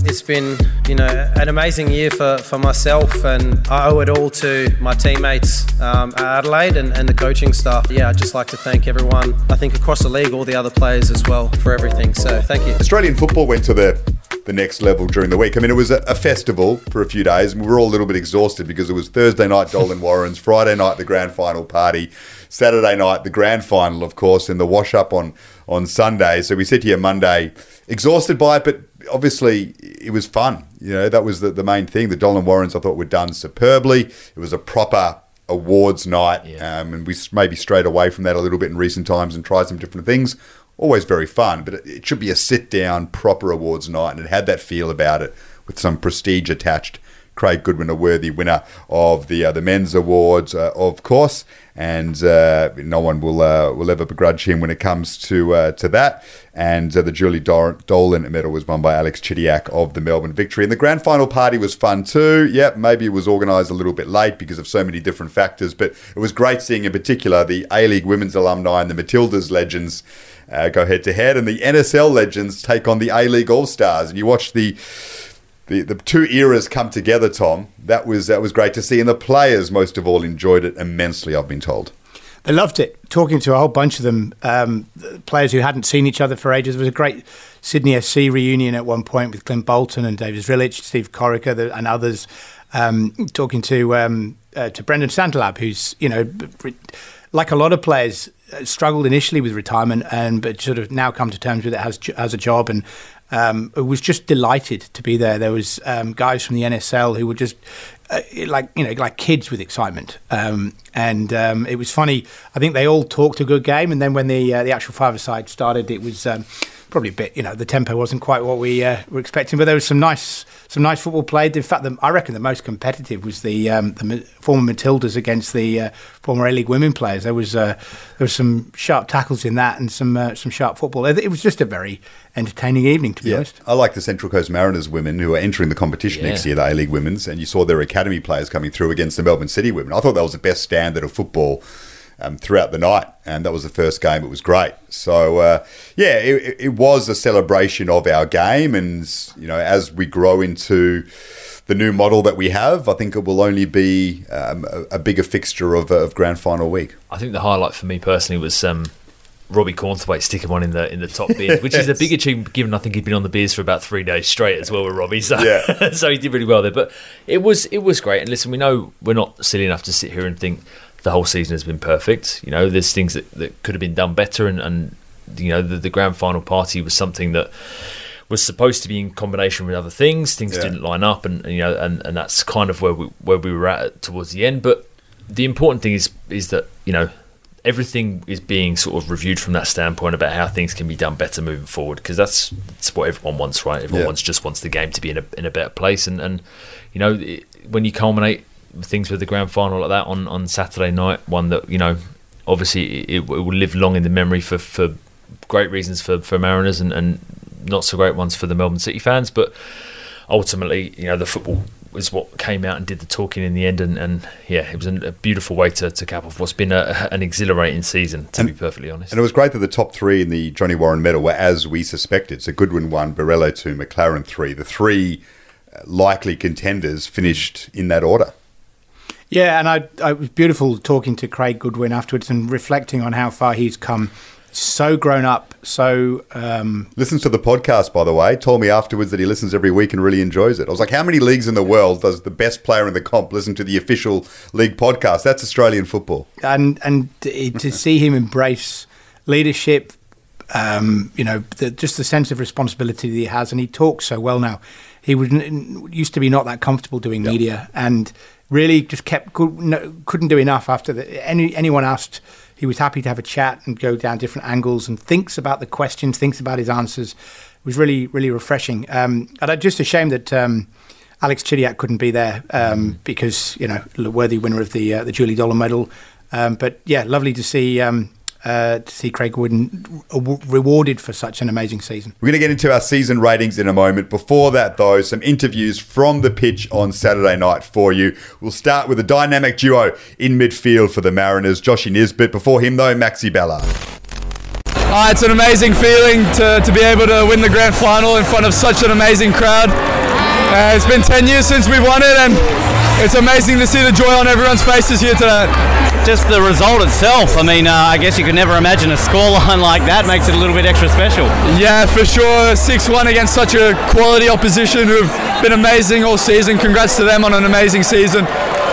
It's been, you know, an amazing year for, for myself, and I owe it all to my teammates um, at Adelaide and, and the coaching staff. Yeah, I'd just like to thank everyone, I think across the league, all the other players as well, for everything. So thank you. Australian football went to the the next level during the week. I mean, it was a, a festival for a few days, and we were all a little bit exhausted because it was Thursday night Dolan Warrens, Friday night the grand final party, Saturday night the grand final, of course, and the wash up on on Sunday. So we sit here Monday exhausted by it, but obviously it was fun. You know, that was the, the main thing. The Dolan Warrens, I thought, were done superbly. It was a proper awards night, yeah. um, and we maybe strayed away from that a little bit in recent times and tried some different things. Always very fun, but it, it should be a sit-down, proper awards night, and it had that feel about it with some prestige attached. Craig Goodwin, a worthy winner of the uh, the men's awards, uh, of course, and uh, no one will uh, will ever begrudge him when it comes to uh, to that. And uh, the Julie Dor- Dolan medal was won by Alex Chidiac of the Melbourne Victory. And the grand final party was fun too. Yep, maybe it was organised a little bit late because of so many different factors, but it was great seeing in particular the A-League women's alumni and the Matildas legends uh, go head to head, and the N S L legends take on the A-League All-Stars. And you watch the The the two eras come together, Tom. That was that was great to see, and the players most of all enjoyed it immensely, I've been told. They loved it. Talking to a whole bunch of them, um, players who hadn't seen each other for ages. There was a great Sydney F C reunion at one point with Clint Bolton and David Village, Steve Corica the, and others. Um, talking to um, uh, to Brendan Santalab, who's, you know, like a lot of players, struggled initially with retirement, and but sort of now come to terms with it as as a job, and Um, I was just delighted to be there. There was um, guys from the N S L who were just uh, like, you know, like kids with excitement. Um, and um, it was funny. I think they all talked a good game, and then when the uh, the actual five-a-side started, it was um, probably a bit, you know, the tempo wasn't quite what we uh, were expecting. But there was some nice some nice football played. In fact, the, I reckon the most competitive was the um, the former Matildas against the uh, former A-League women players. There was uh, there was some sharp tackles in that, and some uh, some sharp football. It was just a very entertaining evening, to be yeah. honest. I like the Central Coast Mariners women who are entering the competition yeah. next year, the A-League Women's, and you saw their academy players coming through against the Melbourne City women. I thought that was the best standard of football um, throughout the night, and that was the first game. It was great. So, uh, yeah, it, it was a celebration of our game, and, you know, as we grow into the new model that we have, I think it will only be um, a, a bigger fixture of, of grand final week. I think the highlight for me personally was Um Robbie Cornthwaite sticking one in the in the top bin, which is a big achievement given I think he'd been on the beers for about three days straight as well with Robbie. So, yeah. so he did really well there. But it was it was great. And listen, we know we're not silly enough to sit here and think the whole season has been perfect. You know, there's things that, that could have been done better, and, and you know, the, the grand final party was something that was supposed to be in combination with other things. Things yeah. didn't line up, and you know, and, and that's kind of where we where we were at towards the end. But the important thing is is that, you know, everything is being sort of reviewed from that standpoint about how things can be done better moving forward, because that's, that's what everyone wants, right? Everyone yeah. wants, just wants the game to be in a in a better place, and and you know, it, when you culminate things with the grand final like that on, on Saturday night, one that, you know, obviously it, it will live long in the memory for, for great reasons for, for Mariners, and, and not so great ones for the Melbourne City fans, but ultimately, you know, the football was what came out and did the talking in the end, and, and yeah, it was a beautiful way to, to cap off what's been a, an exhilarating season, to and, be perfectly honest. And it was great that the top three in the Johnny Warren medal were as we suspected. So Goodwin one, Borrello two, McLaren three. The three likely contenders finished in that order. Yeah, and I, I it was beautiful talking to Craig Goodwin afterwards and reflecting on how far he's come. So grown up, so... Um, listens to the podcast, by the way. Told me afterwards that he listens every week and really enjoys it. I was like, how many leagues in the world does the best player in the comp listen to the official league podcast? That's Australian football. And and to see him embrace leadership, um, you know, the, just the sense of responsibility that he has, and he talks so well now. He was used to be not that comfortable doing yep. media, and really just kept couldn't do enough after the, any anyone asked. He was happy to have a chat and go down different angles, and thinks about the questions, thinks about his answers. It was really, really refreshing. Um, and I'm just ashamed that um, Alex Chidiac couldn't be there um, because, you know, worthy winner of the uh, the Julie Dolan medal. Um, but yeah, lovely to see um, uh, to see Craig Goodwin rewarded for such an amazing season. We're going to get into our season ratings in a moment. Before that, though, some interviews from the pitch on Saturday night for you. We'll start with a dynamic duo in midfield for the Mariners, Joshy Nisbet. Before him, though, Maxi Bella. Uh, it's an amazing feeling to, to be able to win the grand final in front of such an amazing crowd. Uh, it's been ten years since we've won it, and it's amazing to see the joy on everyone's faces here tonight. Just the result itself, I mean, uh, I guess you could never imagine a scoreline like that makes it a little bit extra special. Yeah, for sure. six one against such a quality opposition who've been amazing all season. Congrats to them on an amazing season.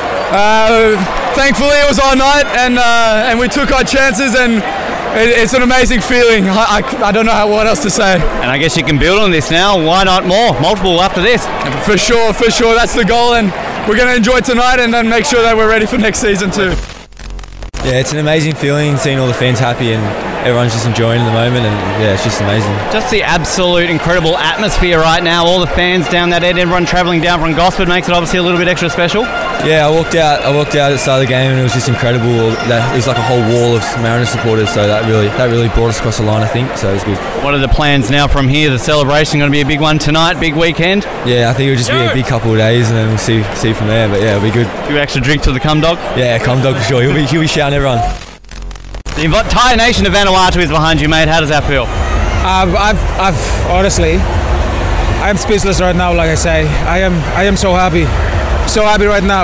Uh, thankfully, it was our night, and uh, and we took our chances, and it, it's an amazing feeling. I, I, I don't know how, what else to say. And I guess you can build on this now. Why not more? Multiple after this. For sure, for sure. That's the goal, and we're going to enjoy tonight and then make sure that we're ready for next season too. Yeah, it's an amazing feeling seeing all the fans happy and everyone's just enjoying the moment, and yeah, it's just amazing. Just the absolute incredible atmosphere right now. All the fans down that end, everyone travelling down from Gosford makes it obviously a little bit extra special. Yeah, I walked out. I walked out at the start of the game, and it was just incredible. It was like a whole wall of Mariners supporters, so that really that really brought us across the line, I think. So it was good. What are the plans now from here? The celebration going to be a big one tonight, big weekend. Yeah, I think it'll just be a big couple of days, and then we'll see see from there. But yeah, it'll be good. A few extra drinks to the cum dog. Yeah, cum dog for sure. He'll be he'll be shouting everyone. The entire nation of Vanuatu is behind you, mate. How does that feel? Uh, I've, I've honestly, I'm speechless right now. Like I say, I am, I am so happy, so happy right now.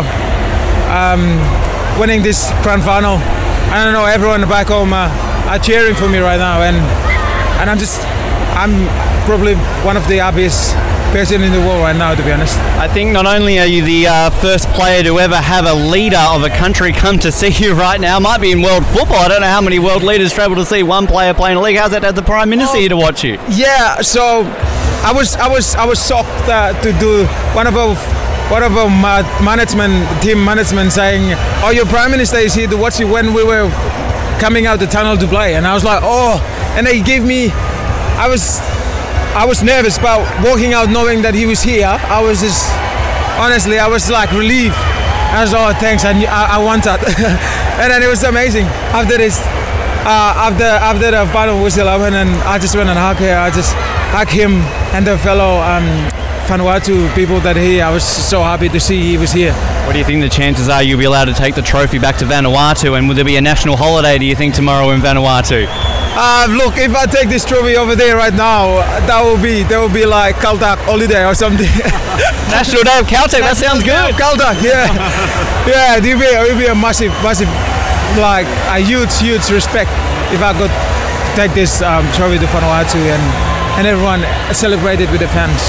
Um, winning this grand final, I don't know. Everyone back home uh, are cheering for me right now, and and I'm just, I'm probably one of the happiest person in the world right now, to be honest. I think not only are you the uh, first player to ever have a leader of a country come to see you right now, might be in world football. I don't know how many world leaders travel to see one player play in a league. How's that as the Prime Minister here to watch you? Yeah, so I was I was I was shocked uh, to do one of our one of our management team management saying, "Oh, your Prime Minister is here to watch you," when we were coming out the tunnel to play, and I was like, "Oh!" And they gave me, I was. I was nervous about walking out knowing that he was here. I was just, honestly, I was like relieved. I was, oh, thanks, I, I, I want that. And then it was amazing. After this, uh, after after the final whistle, I went and I just went and hugged her. I just hugged him and the fellow um, Vanuatu people that he, I was so happy to see he was here. What do you think the chances are you'll be allowed to take the trophy back to Vanuatu, and will there be a national holiday, do you think, tomorrow in Vanuatu? Uh, look, if I take this trophy over there right now, that will be that will be like Caltech holiday or something. National Day of Caltech, that sounds good. Caltech, yeah, yeah. It will be it will be a massive, massive, like a huge, huge respect if I could take this um, trophy to Vanuatu and and everyone celebrate it with the fans.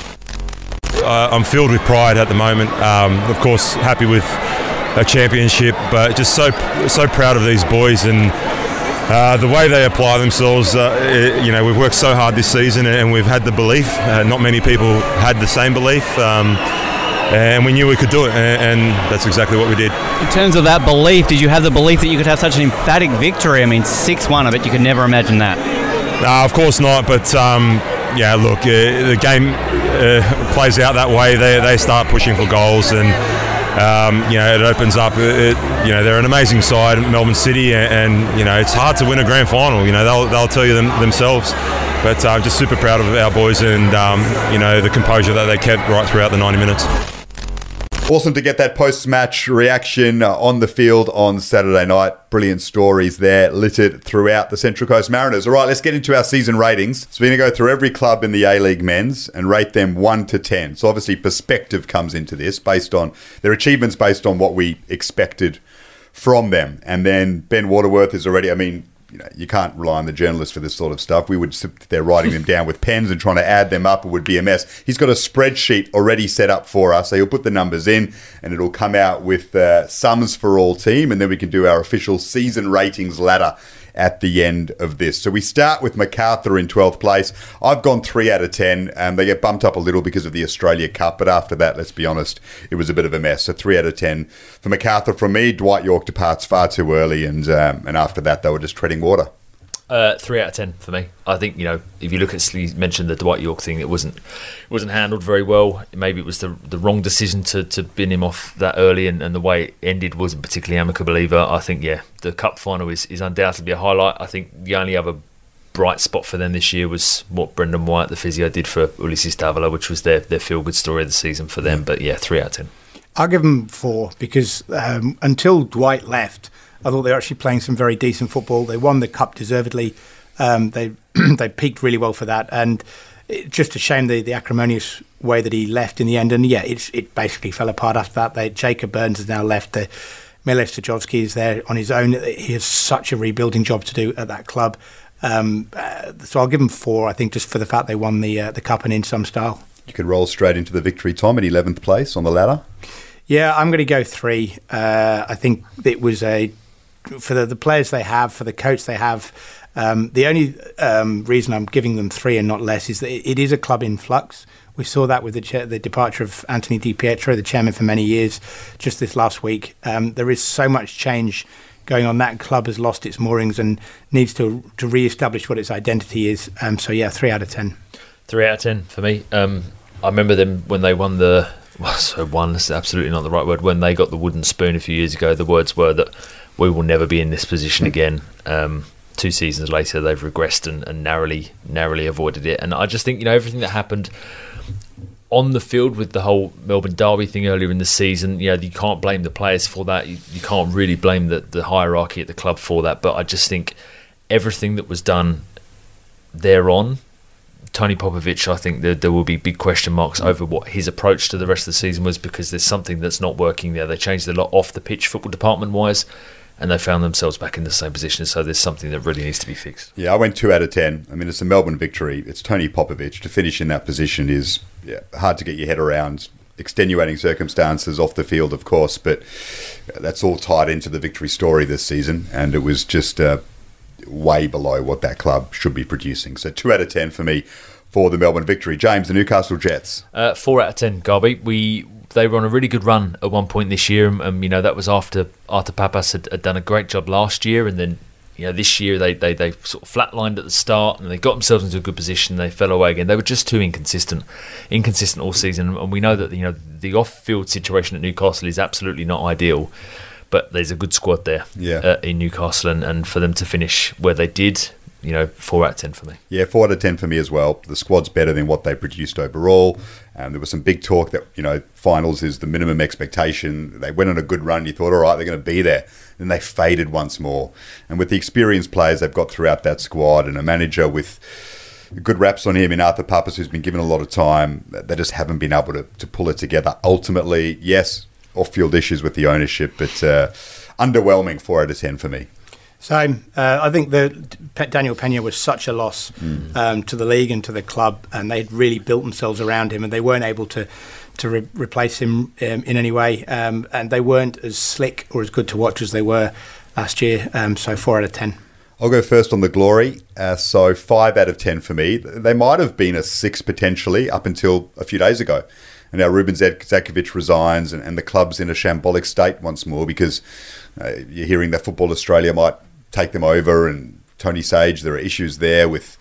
Uh, I'm filled with pride at the moment. Um, of course, happy with a championship, but just so so proud of these boys and. Uh, the way they apply themselves, uh, it, you know, we've worked so hard this season and we've had the belief. Uh, not many people had the same belief, um, and we knew we could do it, and, and that's exactly what we did. In terms of that belief, did you have the belief that you could have such an emphatic victory? I mean, six one, I bet you could never imagine that. Uh, of course not, but um, yeah, look, uh, the game uh, plays out that way. They, they start pushing for goals, and Um, you know, it opens up. It, you know, they're an amazing side, Melbourne City, and, and you know, it's hard to win a grand final. You know, they'll they'll tell you them, themselves. But I'm uh, just super proud of our boys, and um, you know, the composure that they kept right throughout the ninety minutes. Awesome to get that post-match reaction on the field on Saturday night. Brilliant stories there littered throughout the Central Coast Mariners. All right, let's get into our season ratings. So we're going to go through every club in the A-League men's and rate them one to ten. So obviously perspective comes into this based on their achievements, based on what we expected from them. And then Ben Waterworth is already, I mean, you know, you can't rely on the journalists for this sort of stuff. We would sit there writing them down with pens and trying to add them up. It would be a mess. He's got a spreadsheet already set up for us. So he'll put the numbers in and it'll come out with uh, sums for all team. And then we can do our official season ratings ladder at the end of this. So we start with Macarthur in twelfth place. I've gone three out of ten. Um, they get bumped up a little because of the Australia Cup. But after that, let's be honest, it was a bit of a mess. So three out of ten for Macarthur. From me, Dwight York departs far too early. And um, and after that, they were just treading water. Uh, three out of ten for me. I think, you know, if you look at, you mentioned the Dwight York thing, it wasn't it wasn't handled very well. Maybe it was the the wrong decision to, to bin him off that early, and, and the way it ended wasn't particularly amicable either. I think, yeah, the Cup final is, is undoubtedly a highlight. I think the only other bright spot for them this year was what Brendan White, the physio, did for Ulysses Davila, which was their, their feel-good story of the season for them. But yeah, three out of ten. I'll give them four because um, until Dwight left, I thought they were actually playing some very decent football. They won the Cup deservedly. Um, they they peaked really well for that, and it, just a shame the, the acrimonious way that he left in the end. And yeah, it's, it basically fell apart after that. They, Jacob Burns has now left. The Milos Stojovski is there on his own. He has such a rebuilding job to do at that club. Um, uh, so I'll give them four, I think, just for the fact they won the uh, the cup and in some style. You could roll straight into the victory, Tom, at eleventh place on the ladder. Yeah, I'm going to go three. Uh, I think it was a for the, the players they have, for the coach they have. Um, the only um, reason I'm giving them three and not less is that it, it is a club in flux. We saw that with the, cha- the departure of Anthony Di Pietro, the chairman for many years, just this last week. Um, there is so much change going on. That club has lost its moorings and needs to to re-establish what its identity is. Um, so yeah, three out of ten. Three out of ten for me. Um, I remember them when they won the. Well, so one is absolutely not the right word. When they got the wooden spoon a few years ago, the words were that we will never be in this position again. Um, two seasons later, they've regressed and, and narrowly, narrowly avoided it. And I just think, you know, everything that happened on the field with the whole Melbourne Derby thing earlier in the season, you know, you can't blame the players for that. You, you can't really blame the, the hierarchy at the club for that. But I just think everything that was done thereon, Tony Popovic, I think there, there will be big question marks over what his approach to the rest of the season was, because there's something that's not working there. They changed a lot off the pitch, football department wise, and they found themselves back in the same position. So there's something that really needs to be fixed. Yeah, I went two out of ten. I mean, it's a Melbourne victory. It's Tony Popovic. To finish in that position is yeah, hard to get your head around. Extenuating circumstances off the field, of course, but that's all tied into the victory story this season, and it was just uh, way below what that club should be producing. So two out of ten for me for the Melbourne victory. James, the Newcastle Jets. Uh, four out of ten, Garby. We they were on a really good run at one point this year, and, and you know that was after Artur Papas had, had done a great job last year, and then you know this year they, they they sort of flatlined at the start, and they got themselves into a good position. They fell away again. They were just too inconsistent, inconsistent all season, and we know that you know the off-field situation at Newcastle is absolutely not ideal. But there's a good squad there yeah. uh, in Newcastle, and, and for them to finish where they did, you know, four out of ten for me. Yeah, four out of ten for me as well. The squad's better than what they produced overall. Um, there was some big talk that, you know, finals is the minimum expectation. They went on a good run. You thought, all right, they're going to be there. Then they faded once more. And with the experienced players they've got throughout that squad and a manager with good raps on him in Artur Papas, who's been given a lot of time, they just haven't been able to, to pull it together. Ultimately, yes, off-field issues with the ownership, but uh, underwhelming four out of ten for me. Same. Uh, I think that Daniel Pena was such a loss mm. um, to the league and to the club, and they'd really built themselves around him, and they weren't able to to re- replace him um, in any way, um, and they weren't as slick or as good to watch as they were last year. Um, so four out of ten. I'll go first on the Glory. Uh, so five out of ten for me. They might have been a six potentially up until a few days ago. And now Ruben Zakovic resigns, and, and the club's in a shambolic state once more, because uh, you're hearing that Football Australia might take them over, and Tony Sage, there are issues there with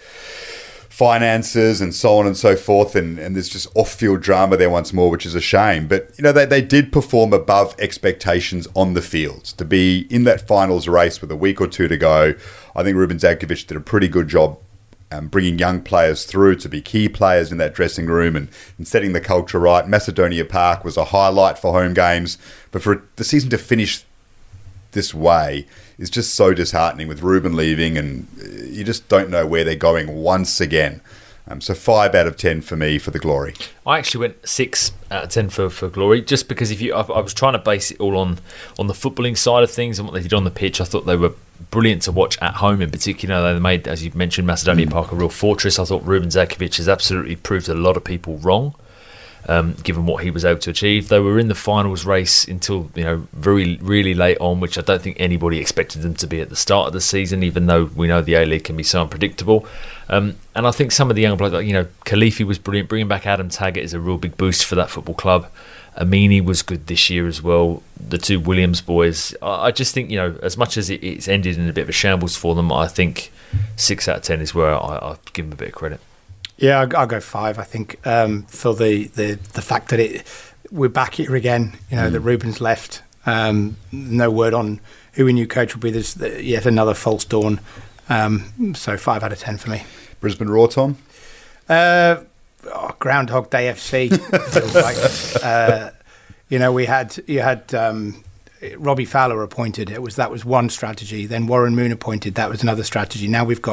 finances and so on and so forth, and, and there's just off-field drama there once more, which is a shame. But, you know, they, they did perform above expectations on the field. To be in that finals race with a week or two to go, I think Ruben Zakovic did a pretty good job Um, bringing young players through to be key players in that dressing room and, and setting the culture right. Macedonia Park was a highlight for home games, but for the season to finish this way is just so disheartening, with Ruben leaving, and you just don't know where they're going once again. Um, so five out of ten for me for the Glory. I actually went six out of ten for, for Glory, just because if you, I, I was trying to base it all on, on the footballing side of things and what they did on the pitch. I thought they were brilliant to watch at home in particular. They made, as you mentioned, Macedonia mm. Park a real fortress. I thought Ruben Zakovic has absolutely proved a lot of people wrong, um, given what he was able to achieve. They were in the finals race until, you know, very, really late on, which I don't think anybody expected them to be at the start of the season, even though we know the A-League can be so unpredictable. Um, and I think some of the young players, like, you know, Khalifi was brilliant. Bringing back Adam Taggart is a real big boost for that football club. Amini was good this year as well. The two Williams boys. I, I just think, you know, as much as it, it's ended in a bit of a shambles for them, I think six out of ten is where I, I give them a bit of credit. Yeah, I'll, I'll go five. I think um, for the, the, the fact that it we're back here again. You know, mm. that Ruben's left. Um, no word on who a new coach will be. There's yet another false dawn. Um, so five out of ten for me. Brisbane Roar, Tom? Uh, oh, Groundhog Day F C. Feels like. Uh, you know, we had you had um, Robbie Fowler appointed. It was that was one strategy. Then Warren Moon appointed. That was another strategy. Now we've got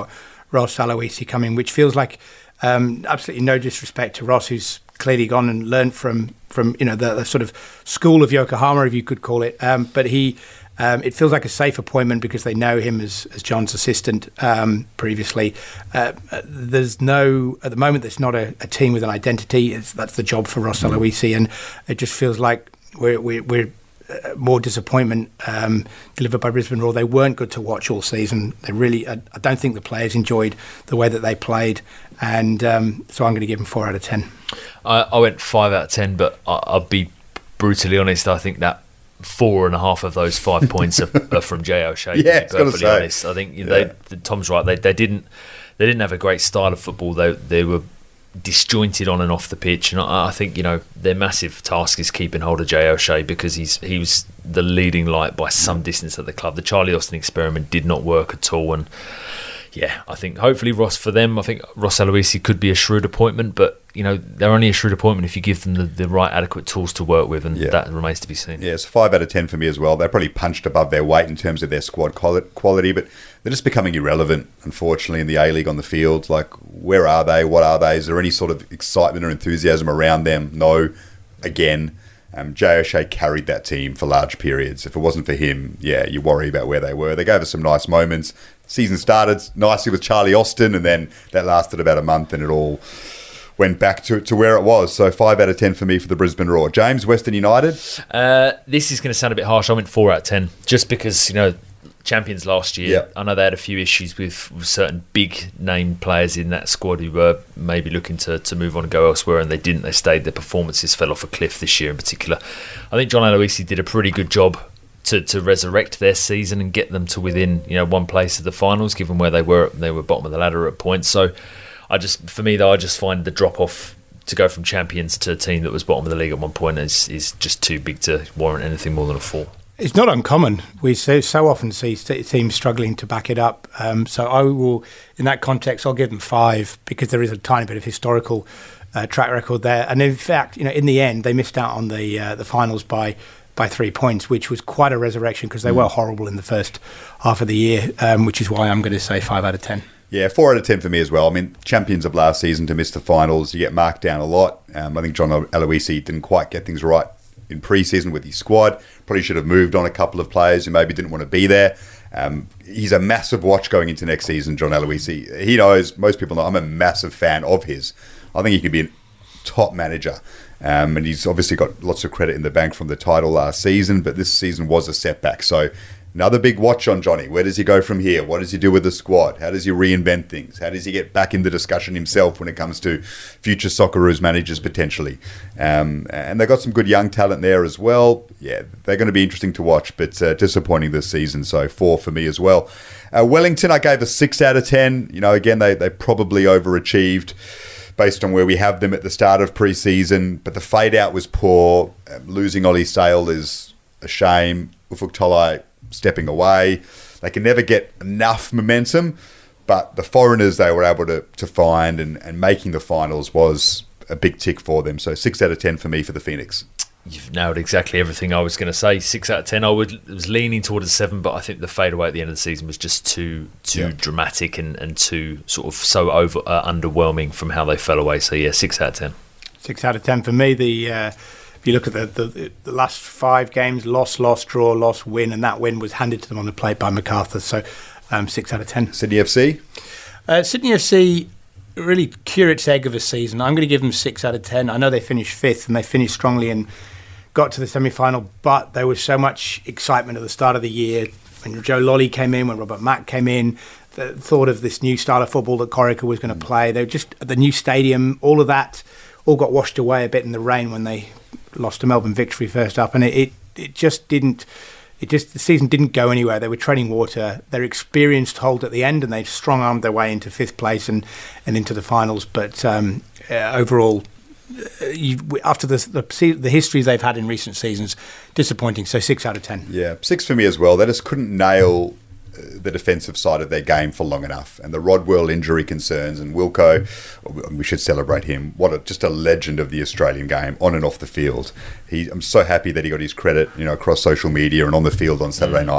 Ross Aloisi come in, which feels like um, absolutely no disrespect to Ross, who's clearly gone and learned from from you know the, the sort of school of Yokohama, if you could call it. Um, but he, um, it feels like a safe appointment because they know him as, as John's assistant um, previously. Uh, there's no at the moment. There's not a, a team with an identity. It's, that's the job for Ross Aloisi, and it just feels like we're we're, we're uh, more disappointment um, delivered by Brisbane Roar. They weren't good to watch all season. They really, I, I don't think the players enjoyed the way that they played, and um, so I'm going to give them four out of ten. I, I went five out of ten, but I, I'll be brutally honest. I think that four and a half of those five points are, are from Jay O'Shea. Yeah, to be perfectly say. honest, I think you know, yeah. they, Tom's right. They they didn't they didn't have a great style of football. They they were disjointed on and off the pitch, and I, I think you know their massive task is keeping hold of Jay O'Shea because he's he was the leading light by some distance at the club. The Charlie Austin experiment did not work at all, and yeah, I think hopefully Ross for them. I think Ross Aloisi could be a shrewd appointment, but you know they're only a shrewd appointment if you give them the, the right adequate tools to work with, and yeah. that remains to be seen. Yeah, it's five out of ten for me as well. They're probably punched above their weight in terms of their squad quality, but they're just becoming irrelevant, unfortunately, in the A-League on the field. Like, where are they? What are they? Is there any sort of excitement or enthusiasm around them? No. Again, um, Jay O'Shea carried that team for large periods. If it wasn't for him, yeah, you worry about where they were. They gave us some nice moments. Season started nicely with Charlie Austin, and then that lasted about a month, and it all went back to to where it was. So five out of ten for me for the Brisbane Roar. James, Western United? Uh, this is going to sound a bit harsh. I went four out of ten, just because, you know, champions last year. Yep. I know they had a few issues with, with certain big name players in that squad who were maybe looking to, to move on and go elsewhere, and they didn't. They stayed. Their performances fell off a cliff this year in particular. I think John Aloisi did a pretty good job to, to resurrect their season and get them to within, you know, one place of the finals, given where they were. They were bottom of the ladder at points. So I just, for me though, I just find the drop off to go from champions to a team that was bottom of the league at one point is is just too big to warrant anything more than a four. It's not uncommon. We so, so often see teams struggling to back it up. Um, so I will, in that context, I'll give them five because there is a tiny bit of historical uh, track record there. And in fact, you know, in the end, they missed out on the uh, the finals by by three points, which was quite a resurrection because they mm. were horrible in the first half of the year, um, which is why I'm going to say five out of ten. Yeah, four out of ten for me as well. I mean, champions of last season to miss the finals, you get marked down a lot. Um, I think John Aloisi didn't quite get things right in pre-season with his squad. Probably should have moved on a couple of players who maybe didn't want to be there. Um, he's a massive watch going into next season, John Aloisi. He knows, most people know, I'm a massive fan of his. I think he could be a top manager. Um, and he's obviously got lots of credit in the bank from the title last season, but this season was a setback. So another big watch on Johnny. Where does he go from here? What does he do with the squad? How does he reinvent things? How does he get back in the discussion himself when it comes to future Socceroos managers potentially? Um, and they've got some good young talent there as well. Yeah, they're going to be interesting to watch, but uh, disappointing this season. So four for me as well. Uh, Wellington, I gave a six out of ten. You know, again, they, they probably overachieved based on where we have them at the start of pre-season, but the fade out was poor. Um, losing Ollie Sale is a shame. Ufuk Tolai stepping away. They can never get enough momentum, but the foreigners they were able to, to find and, and making the finals was a big tick for them. So six out of ten for me for the Phoenix. You've nailed exactly everything I was going to say. Six out of ten. I would, was leaning towards a seven, but I think the fade away at the end of the season was just too too yeah. dramatic and, and too sort of so over uh, underwhelming from how they fell away. So yeah, six out of ten. Six out of ten for me. The uh, if you look at the, the the last five games, loss, loss, draw, loss, win, and that win was handed to them on the plate by MacArthur. So um, six out of ten. Sydney F C. Uh, Sydney F C. Really curate's egg of a season. I'm going to give them six out of ten. I know they finished fifth and they finished strongly and got to the semi-final, but there was so much excitement at the start of the year when Joe Lolly came in, when Robert Mack came in, the thought of this new style of football that Corica was going to play. They were just the new stadium, all of that, all got washed away a bit in the rain when they lost to Melbourne Victory first up, and it it, it just didn't. It just the season didn't go anywhere. They were treading water. Their experience told at the end, and they strong-armed their way into fifth place and, and into the finals. But um, uh, overall, uh, you, after the, the the histories they've had in recent seasons, disappointing. So six out of ten. Yeah, six for me as well. They just couldn't nail the defensive side of their game for long enough, and the Rodwell injury concerns and Wilco, we should celebrate him. What a, just a legend of the Australian game on and off the field. He, I'm so happy that he got his credit, you know, across social media and on the field on Saturday mm. night.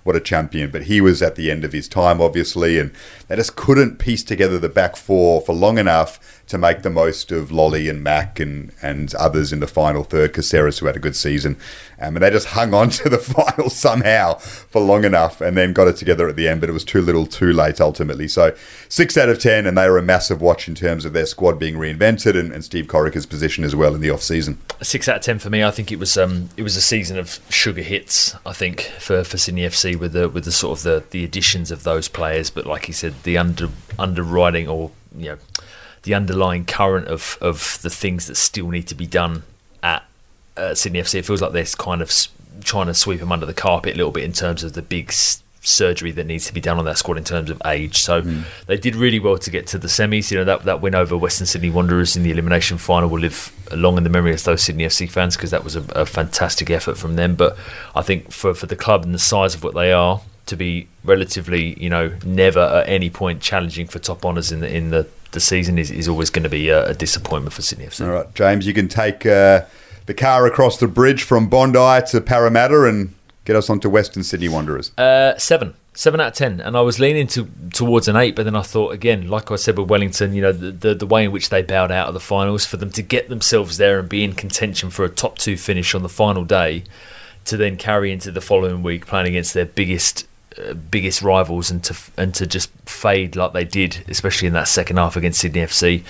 what a champion. But he was at the end of his time, obviously, and they just couldn't piece together the back four for long enough to make the most of Lolly and Mac and, and others in the final third, Caceres, who had a good season. Um, and they just hung on to the final somehow for long enough and then got it together at the end, but it was too little too late ultimately. So six out of ten, and they were a massive watch in terms of their squad being reinvented and, and Steve Corica's position as well in the off-season. Six out of ten for me. I think it was um, it was a season of sugar hits, I think, for, for Sydney F C with the with the sort of the, the additions of those players. But like you said, the under underwriting or, you know, the underlying current of, of the things that still need to be done at uh, Sydney F C. It feels like they're kind of s- trying to sweep them under the carpet a little bit in terms of the big s- surgery that needs to be done on that squad in terms of age. So mm. they did really well to get to the semis. You know, that, that win over Western Sydney Wanderers in the elimination final will live long in the memory of those Sydney F C fans, because that was a, a fantastic effort from them. But I think for, for the club and the size of what they are, to be relatively, you know, never at any point challenging for top honours in the in the, the season is, is always going to be a, a disappointment for Sydney F C. All right, James, you can take uh, the car across the bridge from Bondi to Parramatta and get us onto Western Sydney Wanderers. Uh, seven. Seven out of ten. And I was leaning to, towards an eight, but then I thought, again, like I said with Wellington, you know, the, the, the way in which they bowed out of the finals, for them to get themselves there and be in contention for a top two finish on the final day, to then carry into the following week playing against their biggest uh, biggest rivals and to and to just fade like they did, especially in that second half against Sydney F C.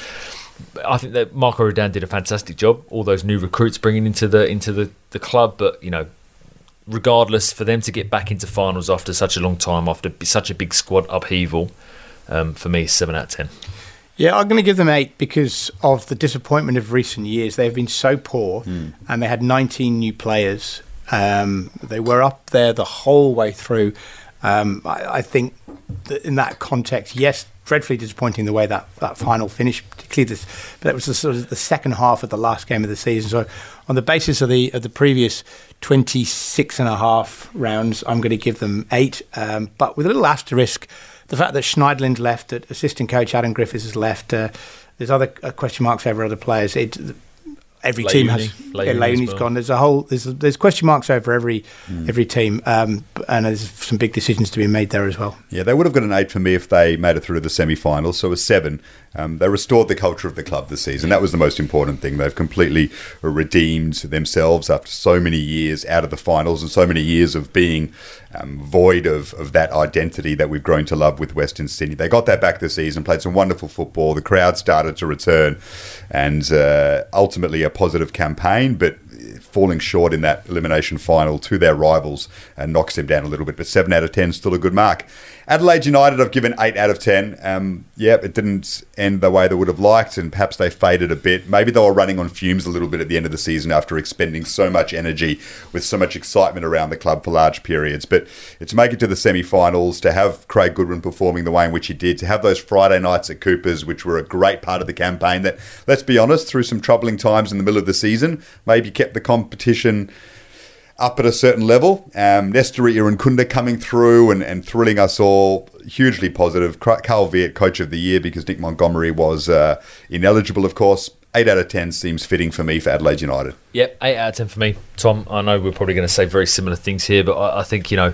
I think that Marco Rudan did a fantastic job. All those new recruits bringing into the into the, the club, but you know, regardless, for them to get back into finals after such a long time, after such a big squad upheaval, um, for me, seven out of ten. Yeah, I'm going to give them eight because of the disappointment of recent years. They've been so poor, mm. and they had nineteen new players. Um, they were up there the whole way through. Um, I, I think that in that context, yes, dreadfully disappointing the way that, that final finished, particularly this, but it was the sort of the second half of the last game of the season. So on the basis of the of the previous twenty-six and a half rounds, I'm going to give them eight, um, but with a little asterisk, the fact that Schneidlin's left, that assistant coach Adam Griffiths has left, uh, there's other uh, question marks over other players. It, Every Lay team Uni. has yeah, Leuni's well. gone. There's a whole there's there's question marks over every mm. every team, um, and there's some big decisions to be made there as well. Yeah, they would have got an eight for me if they made it through to the semi-finals. So it was seven. Um, they restored the culture of the club this season. That was the most important thing. They've completely redeemed themselves after so many years out of the finals and so many years of being um, void of, of that identity that we've grown to love with Western Sydney. They got that back this season, played some wonderful football. The crowd started to return, and uh, ultimately a positive campaign, but falling short in that elimination final to their rivals and knocks them down a little bit. But seven out of ten, still a good mark. Adelaide United, I've given eight out of ten. Um, yeah, it didn't end the way they would have liked, and perhaps they faded a bit. Maybe they were running on fumes a little bit at the end of the season after expending so much energy with so much excitement around the club for large periods. But to make it to the semi-finals, to have Craig Goodwin performing the way in which he did, to have those Friday nights at Coopers, which were a great part of the campaign that, let's be honest, through some troubling times in the middle of the season, maybe kept the competition up at a certain level. Um, Nestor Irankunda coming through and, and thrilling us all, hugely positive. Carl Viet, Coach of the Year, because Nick Montgomery was uh, ineligible, of course. eight out of ten seems fitting for me for Adelaide United. Yep, eight out of ten for me. Tom, I know we're probably going to say very similar things here, but I, I think, you know,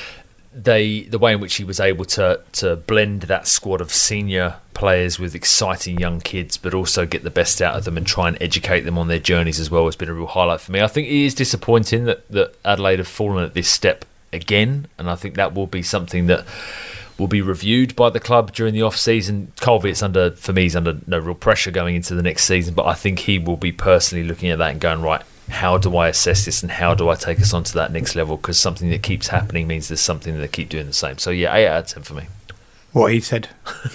they the way in which he was able to to blend that squad of senior players with exciting young kids, but also get the best out of them and try and educate them on their journeys as well, has been a real highlight for me. I think it is disappointing that, that Adelaide have fallen at this step again, and I think that will be something that will be reviewed by the club during the off-season. Colville's under, for me, he's under no real pressure going into the next season, but I think he will be personally looking at that and going, right, how do I assess this and how do I take us on to that next level? Because something that keeps happening means there's something that they keep doing the same. So yeah, eight out of ten for me. What he said.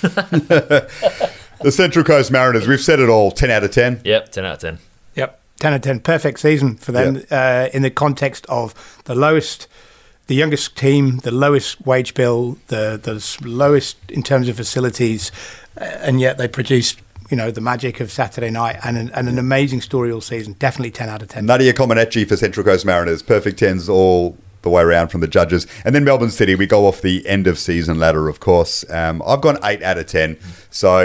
The Central Coast Mariners, we've said it all, ten out of ten. Yep, ten out of ten. Yep, ten out of ten. Perfect season for them, yep. uh, in the context of the lowest, the youngest team, the lowest wage bill, the, the lowest in terms of facilities, uh, and yet they produced, you know, the magic of Saturday night and an, and an amazing story all season. Definitely ten out of ten. Nadia Comaneci for Central Coast Mariners. Perfect tens all the way around from the judges. And then Melbourne City, we go off the end of season ladder, of course. Um, I've gone eight out of ten. So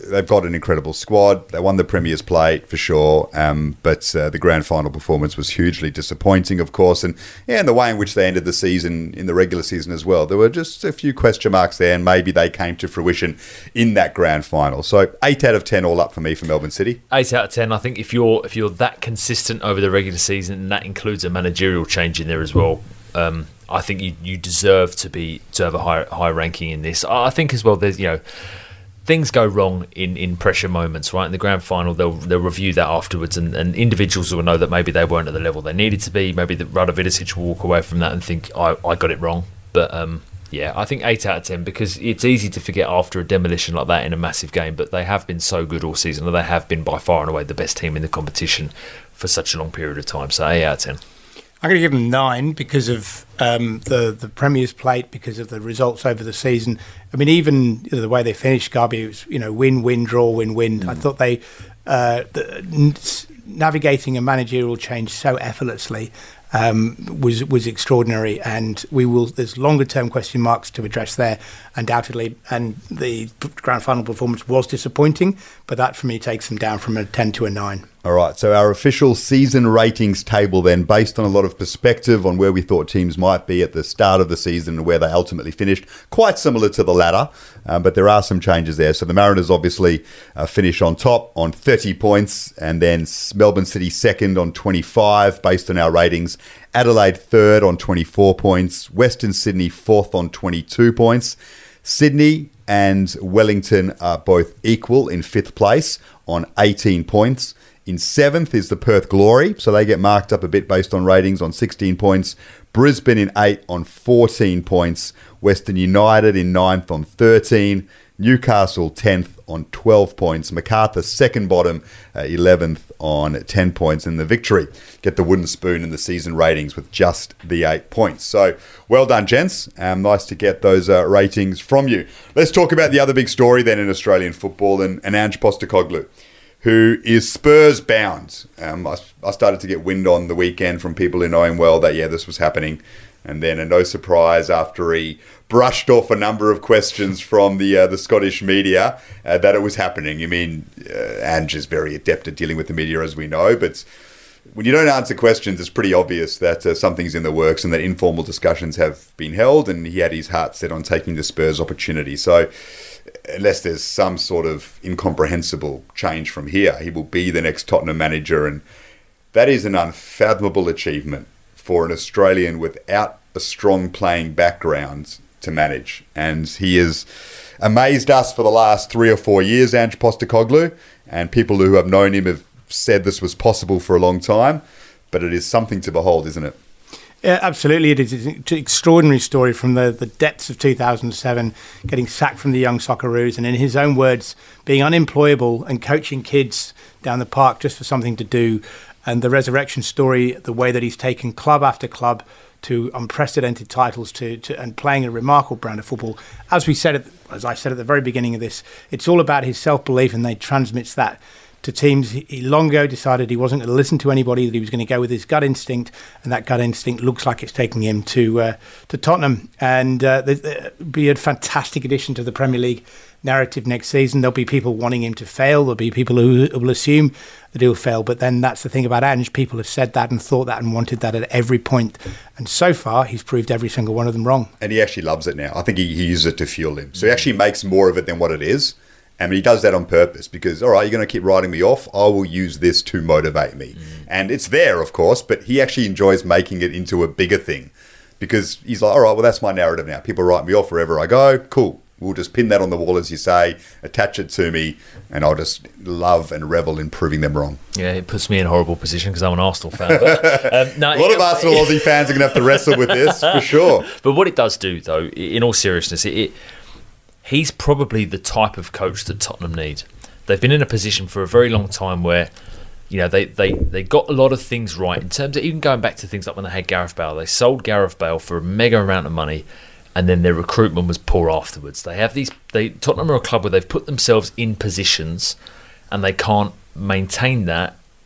they've got an incredible squad. They won the Premier's Plate for sure, um, but uh, the grand final performance was hugely disappointing, of course, and yeah, and the way in which they ended the season in the regular season as well. There were just a few question marks there, and maybe they came to fruition in that grand final. So eight out of ten all up for me for Melbourne City. Eight out of ten. I think if you're if you're that consistent over the regular season, and that includes a managerial change in there as well. Um, I think you, you deserve to be to have a high high ranking in this. I think as well. There's you know. Things go wrong in, in pressure moments, right? In the grand final, they'll they'll review that afterwards, and, and individuals will know that maybe they weren't at the level they needed to be. Maybe the Radovicic will walk away from that and think, I, I got it wrong. But um, yeah, I think eight out of ten, because it's easy to forget after a demolition like that in a massive game, but they have been so good all season, and they have been by far and away the best team in the competition for such a long period of time. So eight out of ten. I'm going to give them nine because of um, the the Premier's Plate, because of the results over the season. I mean, even you know, the way they finished, Garby, was you know win, win, draw, win, win. Mm. I thought they uh, the, n- navigating a managerial change so effortlessly um, was was extraordinary, and we will. There's longer term question marks to address there, undoubtedly. And the grand final performance was disappointing, but that for me takes them down from a ten to a nine. All right, so our official season ratings table then, based on a lot of perspective on where we thought teams might be at the start of the season and where they ultimately finished, quite similar to the latter, um, but there are some changes there. So the Mariners obviously uh, finish on top on thirty points, and then Melbourne City second on twenty-five based on our ratings. Adelaide third on twenty-four points. Western Sydney fourth on twenty-two points. Sydney and Wellington are both equal in fifth place on eighteen points. In seventh is the Perth Glory, so they get marked up a bit based on ratings on sixteen points. Brisbane in eight on fourteen points. Western United in ninth on thirteen. Newcastle tenth on twelve points. Macarthur second bottom, uh, eleventh on ten points. And the Victory get the wooden spoon in the season ratings with just the eight points. So well done, gents. Um, nice to get those uh, ratings from you. Let's talk about the other big story then in Australian football, and, and Ange Postecoglou, who is Spurs bound. Um, I, I started to get wind on the weekend from people who know him well that, yeah, this was happening. And then, a no surprise, after he brushed off a number of questions from the uh, the Scottish media, uh, that it was happening. I mean, uh, Ange is very adept at dealing with the media, as we know, but when you don't answer questions, it's pretty obvious that uh, something's in the works and that informal discussions have been held, and he had his heart set on taking the Spurs opportunity. So unless there's some sort of incomprehensible change from here, he will be the next Tottenham manager, and that is an unfathomable achievement for an Australian without a strong playing background to manage. And he has amazed us for the last three or four years, Ange Postecoglou, and people who have known him have said this was possible for a long time, but it is something to behold, isn't it? Yeah, absolutely. It is an extraordinary story from the, the depths of two thousand seven, getting sacked from the Young Socceroos, and in his own words, being unemployable and coaching kids down the park just for something to do. And the resurrection story, the way that he's taken club after club to unprecedented titles to, to and playing a remarkable brand of football. As we said, at, as I said at the very beginning of this, it's all about his self-belief, and they transmits that to teams. He long ago decided he wasn't going to listen to anybody, that he was going to go with his gut instinct, and that gut instinct looks like it's taking him to uh, to Tottenham. And uh, there'll be a fantastic addition to the Premier League narrative next season. There'll be people wanting him to fail. There'll be people who will assume that he'll fail. But then that's the thing about Ange. People have said that and thought that and wanted that at every point. And so far, he's proved every single one of them wrong. And he actually loves it now. I think he, he uses it to fuel him. So he actually makes more of it than what it is. And he does that on purpose because, all right, you're going to keep writing me off. I will use this to motivate me. Mm. And it's there, of course, but he actually enjoys making it into a bigger thing because he's like, all right, well, that's my narrative now. People write me off wherever I go. Cool. We'll just pin that on the wall, as you say, attach it to me, and I'll just love and revel in proving them wrong. Yeah, it puts me in a horrible position because I'm an Arsenal fan. But, um, no, a lot it, of Arsenal Aussie fans are going to have to wrestle with this, for sure. But what it does do, though, in all seriousness, it, it he's probably the type of coach that Tottenham need. They've been in a position for a very long time where, you know, they, they, they got a lot of things right in terms of even going back to things like when they had Gareth Bale. They sold Gareth Bale for a mega amount of money, and then their recruitment was poor afterwards. They have these. They Tottenham are a club where they've put themselves in positions, and they can't maintain that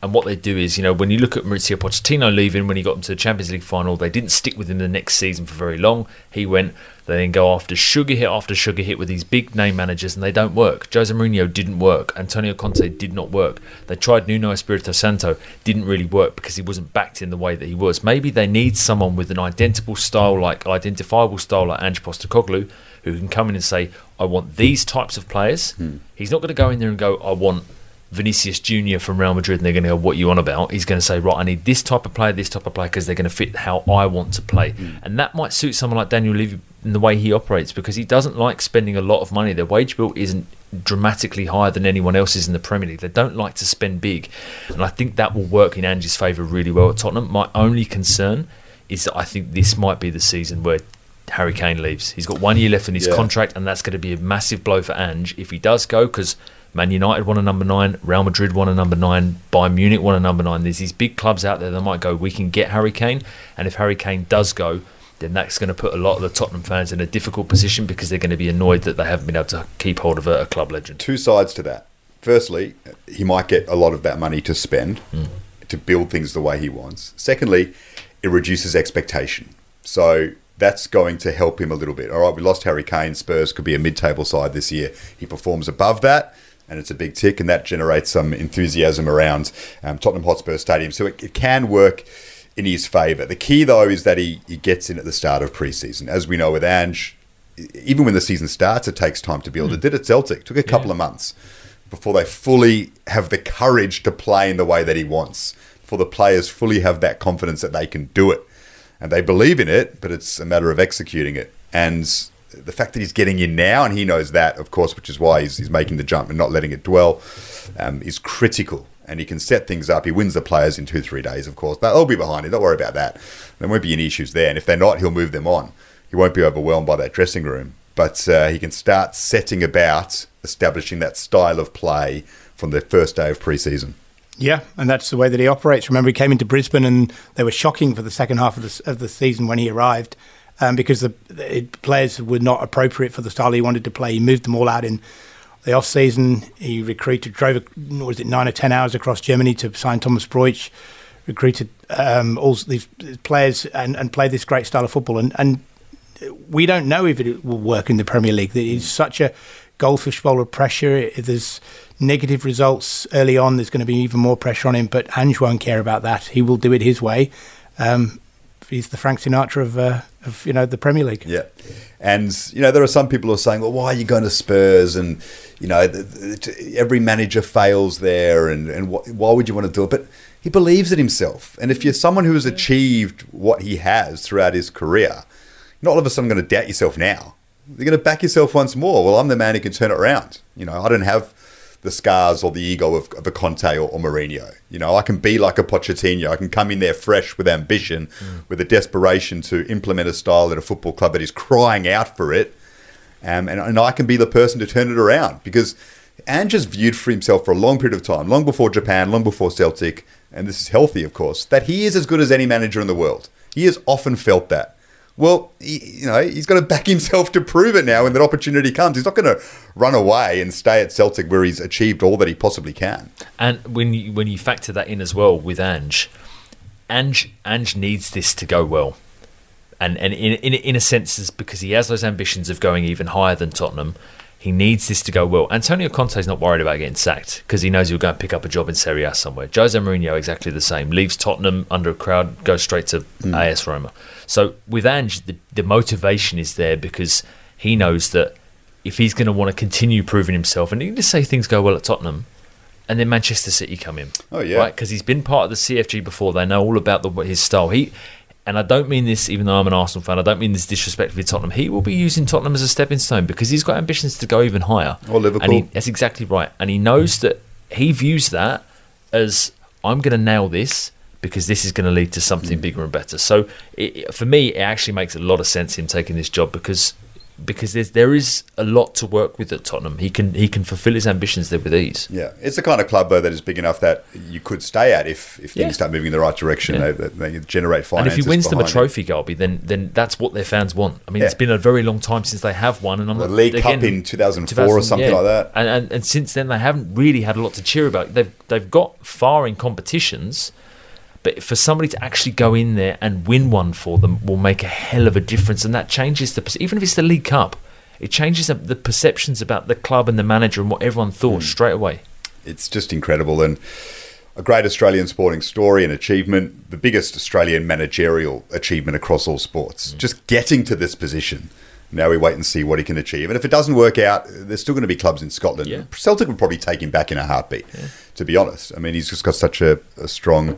And what they do is, you know, when you look at Mauricio Pochettino leaving, when he got them to the Champions League final, they didn't stick with him the next season for very long. He went, they then go after sugar hit after sugar hit with these big name managers, and they don't work. Jose Mourinho didn't work. Antonio Conte did not work. They tried Nuno Espirito Santo, didn't really work because he wasn't backed in the way that he was. Maybe they need someone with an identical style, like identifiable style, like Ange Postecoglou, who can come in and say, I want these types of players. Hmm. He's not going to go in there and go, I want Vinicius Junior from Real Madrid, and they're going to go, what you on about? He's going to say, right, I need this type of player, this type of player, because they're going to fit how I want to play. Mm. And that might suit someone like Daniel Levy in the way he operates, because he doesn't like spending a lot of money. Their wage bill isn't dramatically higher than anyone else's in the Premier League. They don't like to spend big. And I think that will work in Ange's favour really well at Tottenham. My only concern is that I think this might be the season where Harry Kane leaves. He's got one year left in his yeah. contract, and that's going to be a massive blow for Ange if he does go, because Man United won a number nine, Real Madrid won a number nine, Bayern Munich won a number nine. There's these big clubs out there that might go, we can get Harry Kane, and if Harry Kane does go, then that's going to put a lot of the Tottenham fans in a difficult position, because they're going to be annoyed that they haven't been able to keep hold of a, a club legend. Two sides to that. Firstly, he might get a lot of that money to spend mm. to build things the way he wants. Secondly, it reduces expectation. So that's going to help him a little bit. All right, we lost Harry Kane. Spurs could be a mid-table side this year. He performs above that, and it's a big tick, and that generates some enthusiasm around um, Tottenham Hotspur Stadium. So it, it can work in his favour. The key, though, is that he, he gets in at the start of pre-season. As we know with Ange, even when the season starts, it takes time to build. Mm. It did at Celtic. It took a couple yeah. of months before they fully have the courage to play in the way that he wants, before the players fully have that confidence that they can do it. And they believe in it, but it's a matter of executing it. And the fact that he's getting in now, and he knows that, of course, which is why he's, he's making the jump and not letting it dwell, um, is critical. And he can set things up. He wins the players in two, three days, of course. They'll be behind him. Don't worry about that. There won't be any issues there. And if they're not, he'll move them on. He won't be overwhelmed by that dressing room. But uh, he can start setting about establishing that style of play from the first day of pre-season. Yeah, and that's the way that he operates. Remember, he came into Brisbane and they were shocking for the second half of the, of the season when he arrived. Um, because the, the players were not appropriate for the style he wanted to play. He moved them all out in the off-season. He recruited, drove, was it nine or ten hours across Germany to sign Thomas Broich, recruited um, all these players and, and play this great style of football. And, and we don't know if it will work in the Premier League. It's such a goldfish bowl of pressure. If there's negative results early on, there's going to be even more pressure on him. But Ange won't care about that. He will do it his way. Um, he's the Frank Sinatra of... Uh, Of, you know, the Premier League. Yeah. And, you know, there are some people who are saying, well, why are you going to Spurs? And, you know, the, the, every manager fails there. And, and wh- why would you want to do it? But he believes in himself. And if you're someone who has achieved what he has throughout his career, not all of a sudden going to doubt yourself now. You're going to back yourself once more. Well, I'm the man who can turn it around. You know, I don't have the scars or the ego of, of a Conte or, or Mourinho. You know, I can be like a Pochettino. I can come in there fresh with ambition, mm. with a desperation to implement a style at a football club that is crying out for it. Um, and, and I can be the person to turn it around, because Ange has viewed for himself for a long period of time, long before Japan, long before Celtic, and this is healthy, of course, that he is as good as any manager in the world. He has often felt that. Well, he, you know, he's got to back himself to prove it now when that opportunity comes. He's not going to run away and stay at Celtic where he's achieved all that he possibly can. And when you, when you factor that in as well with Ange, Ange, Ange needs this to go well. And and in, in in a sense, it's because he has those ambitions of going even higher than Tottenham. He needs this to go well. Antonio Conte's not worried about getting sacked because he knows he'll go and pick up a job in Serie A somewhere. Jose Mourinho, exactly the same. Leaves Tottenham under a crowd, goes straight to mm. A S Roma. So with Ange, the, the motivation is there because he knows that if he's going to want to continue proving himself, and you can just say things go well at Tottenham, and then Manchester City come in. Oh, yeah. Right? Because he's been part of the C F G before. They know all about the, his style. He... And I don't mean this, even though I'm an Arsenal fan, I don't mean this disrespectfully to Tottenham. He will be using Tottenham as a stepping stone because he's got ambitions to go even higher. Or Liverpool. And he, that's exactly right. And he knows that he views that as, I'm going to nail this because this is going to lead to something mm. bigger and better. So it, for me, it actually makes a lot of sense him taking this job because because there's there is a lot to work with at Tottenham. He can he can fulfil his ambitions there with ease. Yeah, it's the kind of club though that is big enough that you could stay at if, if things Yeah. start moving in the right direction. Yeah. They, they generate And finances. if he wins them a behind it. trophy, Galby, then then that's what their fans want. I mean, Yeah. it's been a very long time since they have won, and I'm The not, League again, Cup in two thousand four or something yeah. like that. And, and and since then they haven't really had a lot to cheer about. They've they've got far in competitions, but for somebody to actually go in there and win one for them will make a hell of a difference, and that changes the even if it's the League Cup, it changes the- the perceptions about the club and the manager and what everyone thought Hmm. straight away. It's just incredible and a great Australian sporting story and achievement, the biggest Australian managerial achievement across all sports. Just getting to this position. Now we wait and see what he can achieve. And if it doesn't work out, there's still going to be clubs in Scotland. Yeah. Celtic would probably take him back in a heartbeat, to be honest. I mean, he's just got such a, a strong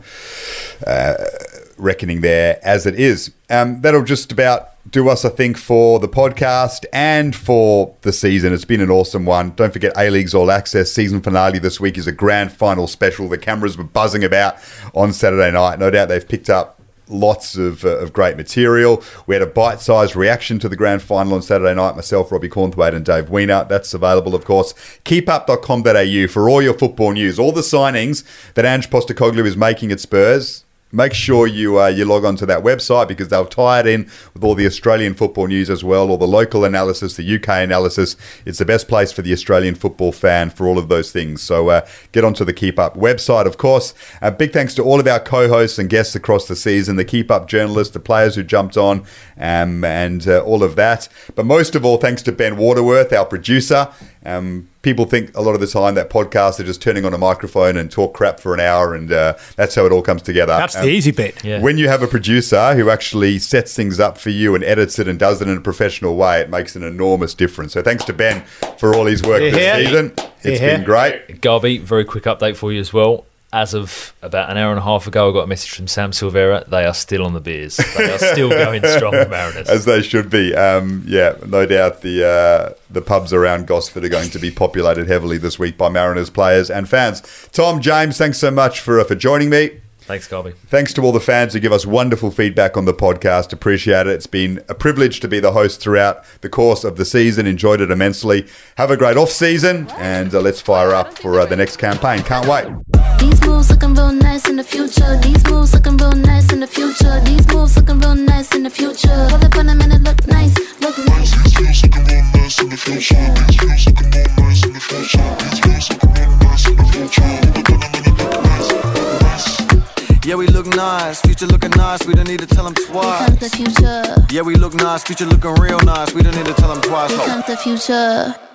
uh, reckoning there as it is. Um, that'll just about do us, I think, for the podcast and for the season. It's been an awesome one. Don't forget A-League's All Access season finale this week is a grand final special. The cameras were buzzing about on Saturday night. No doubt they've picked up lots of, uh, of great material. We had a bite-sized reaction to the grand final on Saturday night. Myself, Robbie Cornthwaite and Dave Weiner. That's available, of course. keep up dot com dot a u for all your football news. All the signings that Ange Postecoglou is making at Spurs. Make sure you uh, you log on to that website because they'll tie it in with all the Australian football news as well, all the local analysis, the U K analysis. It's the best place for the Australian football fan for all of those things. So uh, get onto the Keep Up website, of course. Uh, big thanks to all of our co-hosts and guests across the season, the Keep Up journalists, the players who jumped on, um, and uh, all of that. But most of all, thanks to Ben Waterworth, our producer. Um, people think a lot of the time that podcasts are just turning on a microphone and talk crap for an hour, and uh, that's how it all comes together. That's Um, the easy bit. Yeah. When you have a producer who actually sets things up for you and edits it and does it in a professional way, it makes an enormous difference. So thanks to Ben for all his work Hear, this hear. season. It's Hear, been great. Garby, very quick update for you as well. As of about an hour and a half ago, I got a message from Sam Silvera. They are still on the beers. They are still going strong, the Mariners. As they should be. Um, yeah, no doubt the uh, the pubs around Gosford are going to be populated heavily this week by Mariners players and fans. Tom, James, thanks so much for uh, for joining me. Thanks, Garby. Thanks to all the fans who give us wonderful feedback on the podcast. Appreciate it. It's been a privilege to be the host throughout the course of the season. Enjoyed it immensely. Have a great off-season, and uh, let's fire up for uh, the next campaign. Can't wait. These moves looking real nice in the future. These moves looking real nice in the future. These moves looking real nice in the future. Pull up on them and it look nice, look nice. These moves looking real nice in the future. These moves looking real nice in the future. These moves looking real nice in the future. Pull up on them and it look nice, look nice. Yeah, we look nice, future looking nice, we don't need to tell them twice. Here comes the future. Yeah, we look nice, future looking real nice, we don't need to tell them twice. Here comes the future.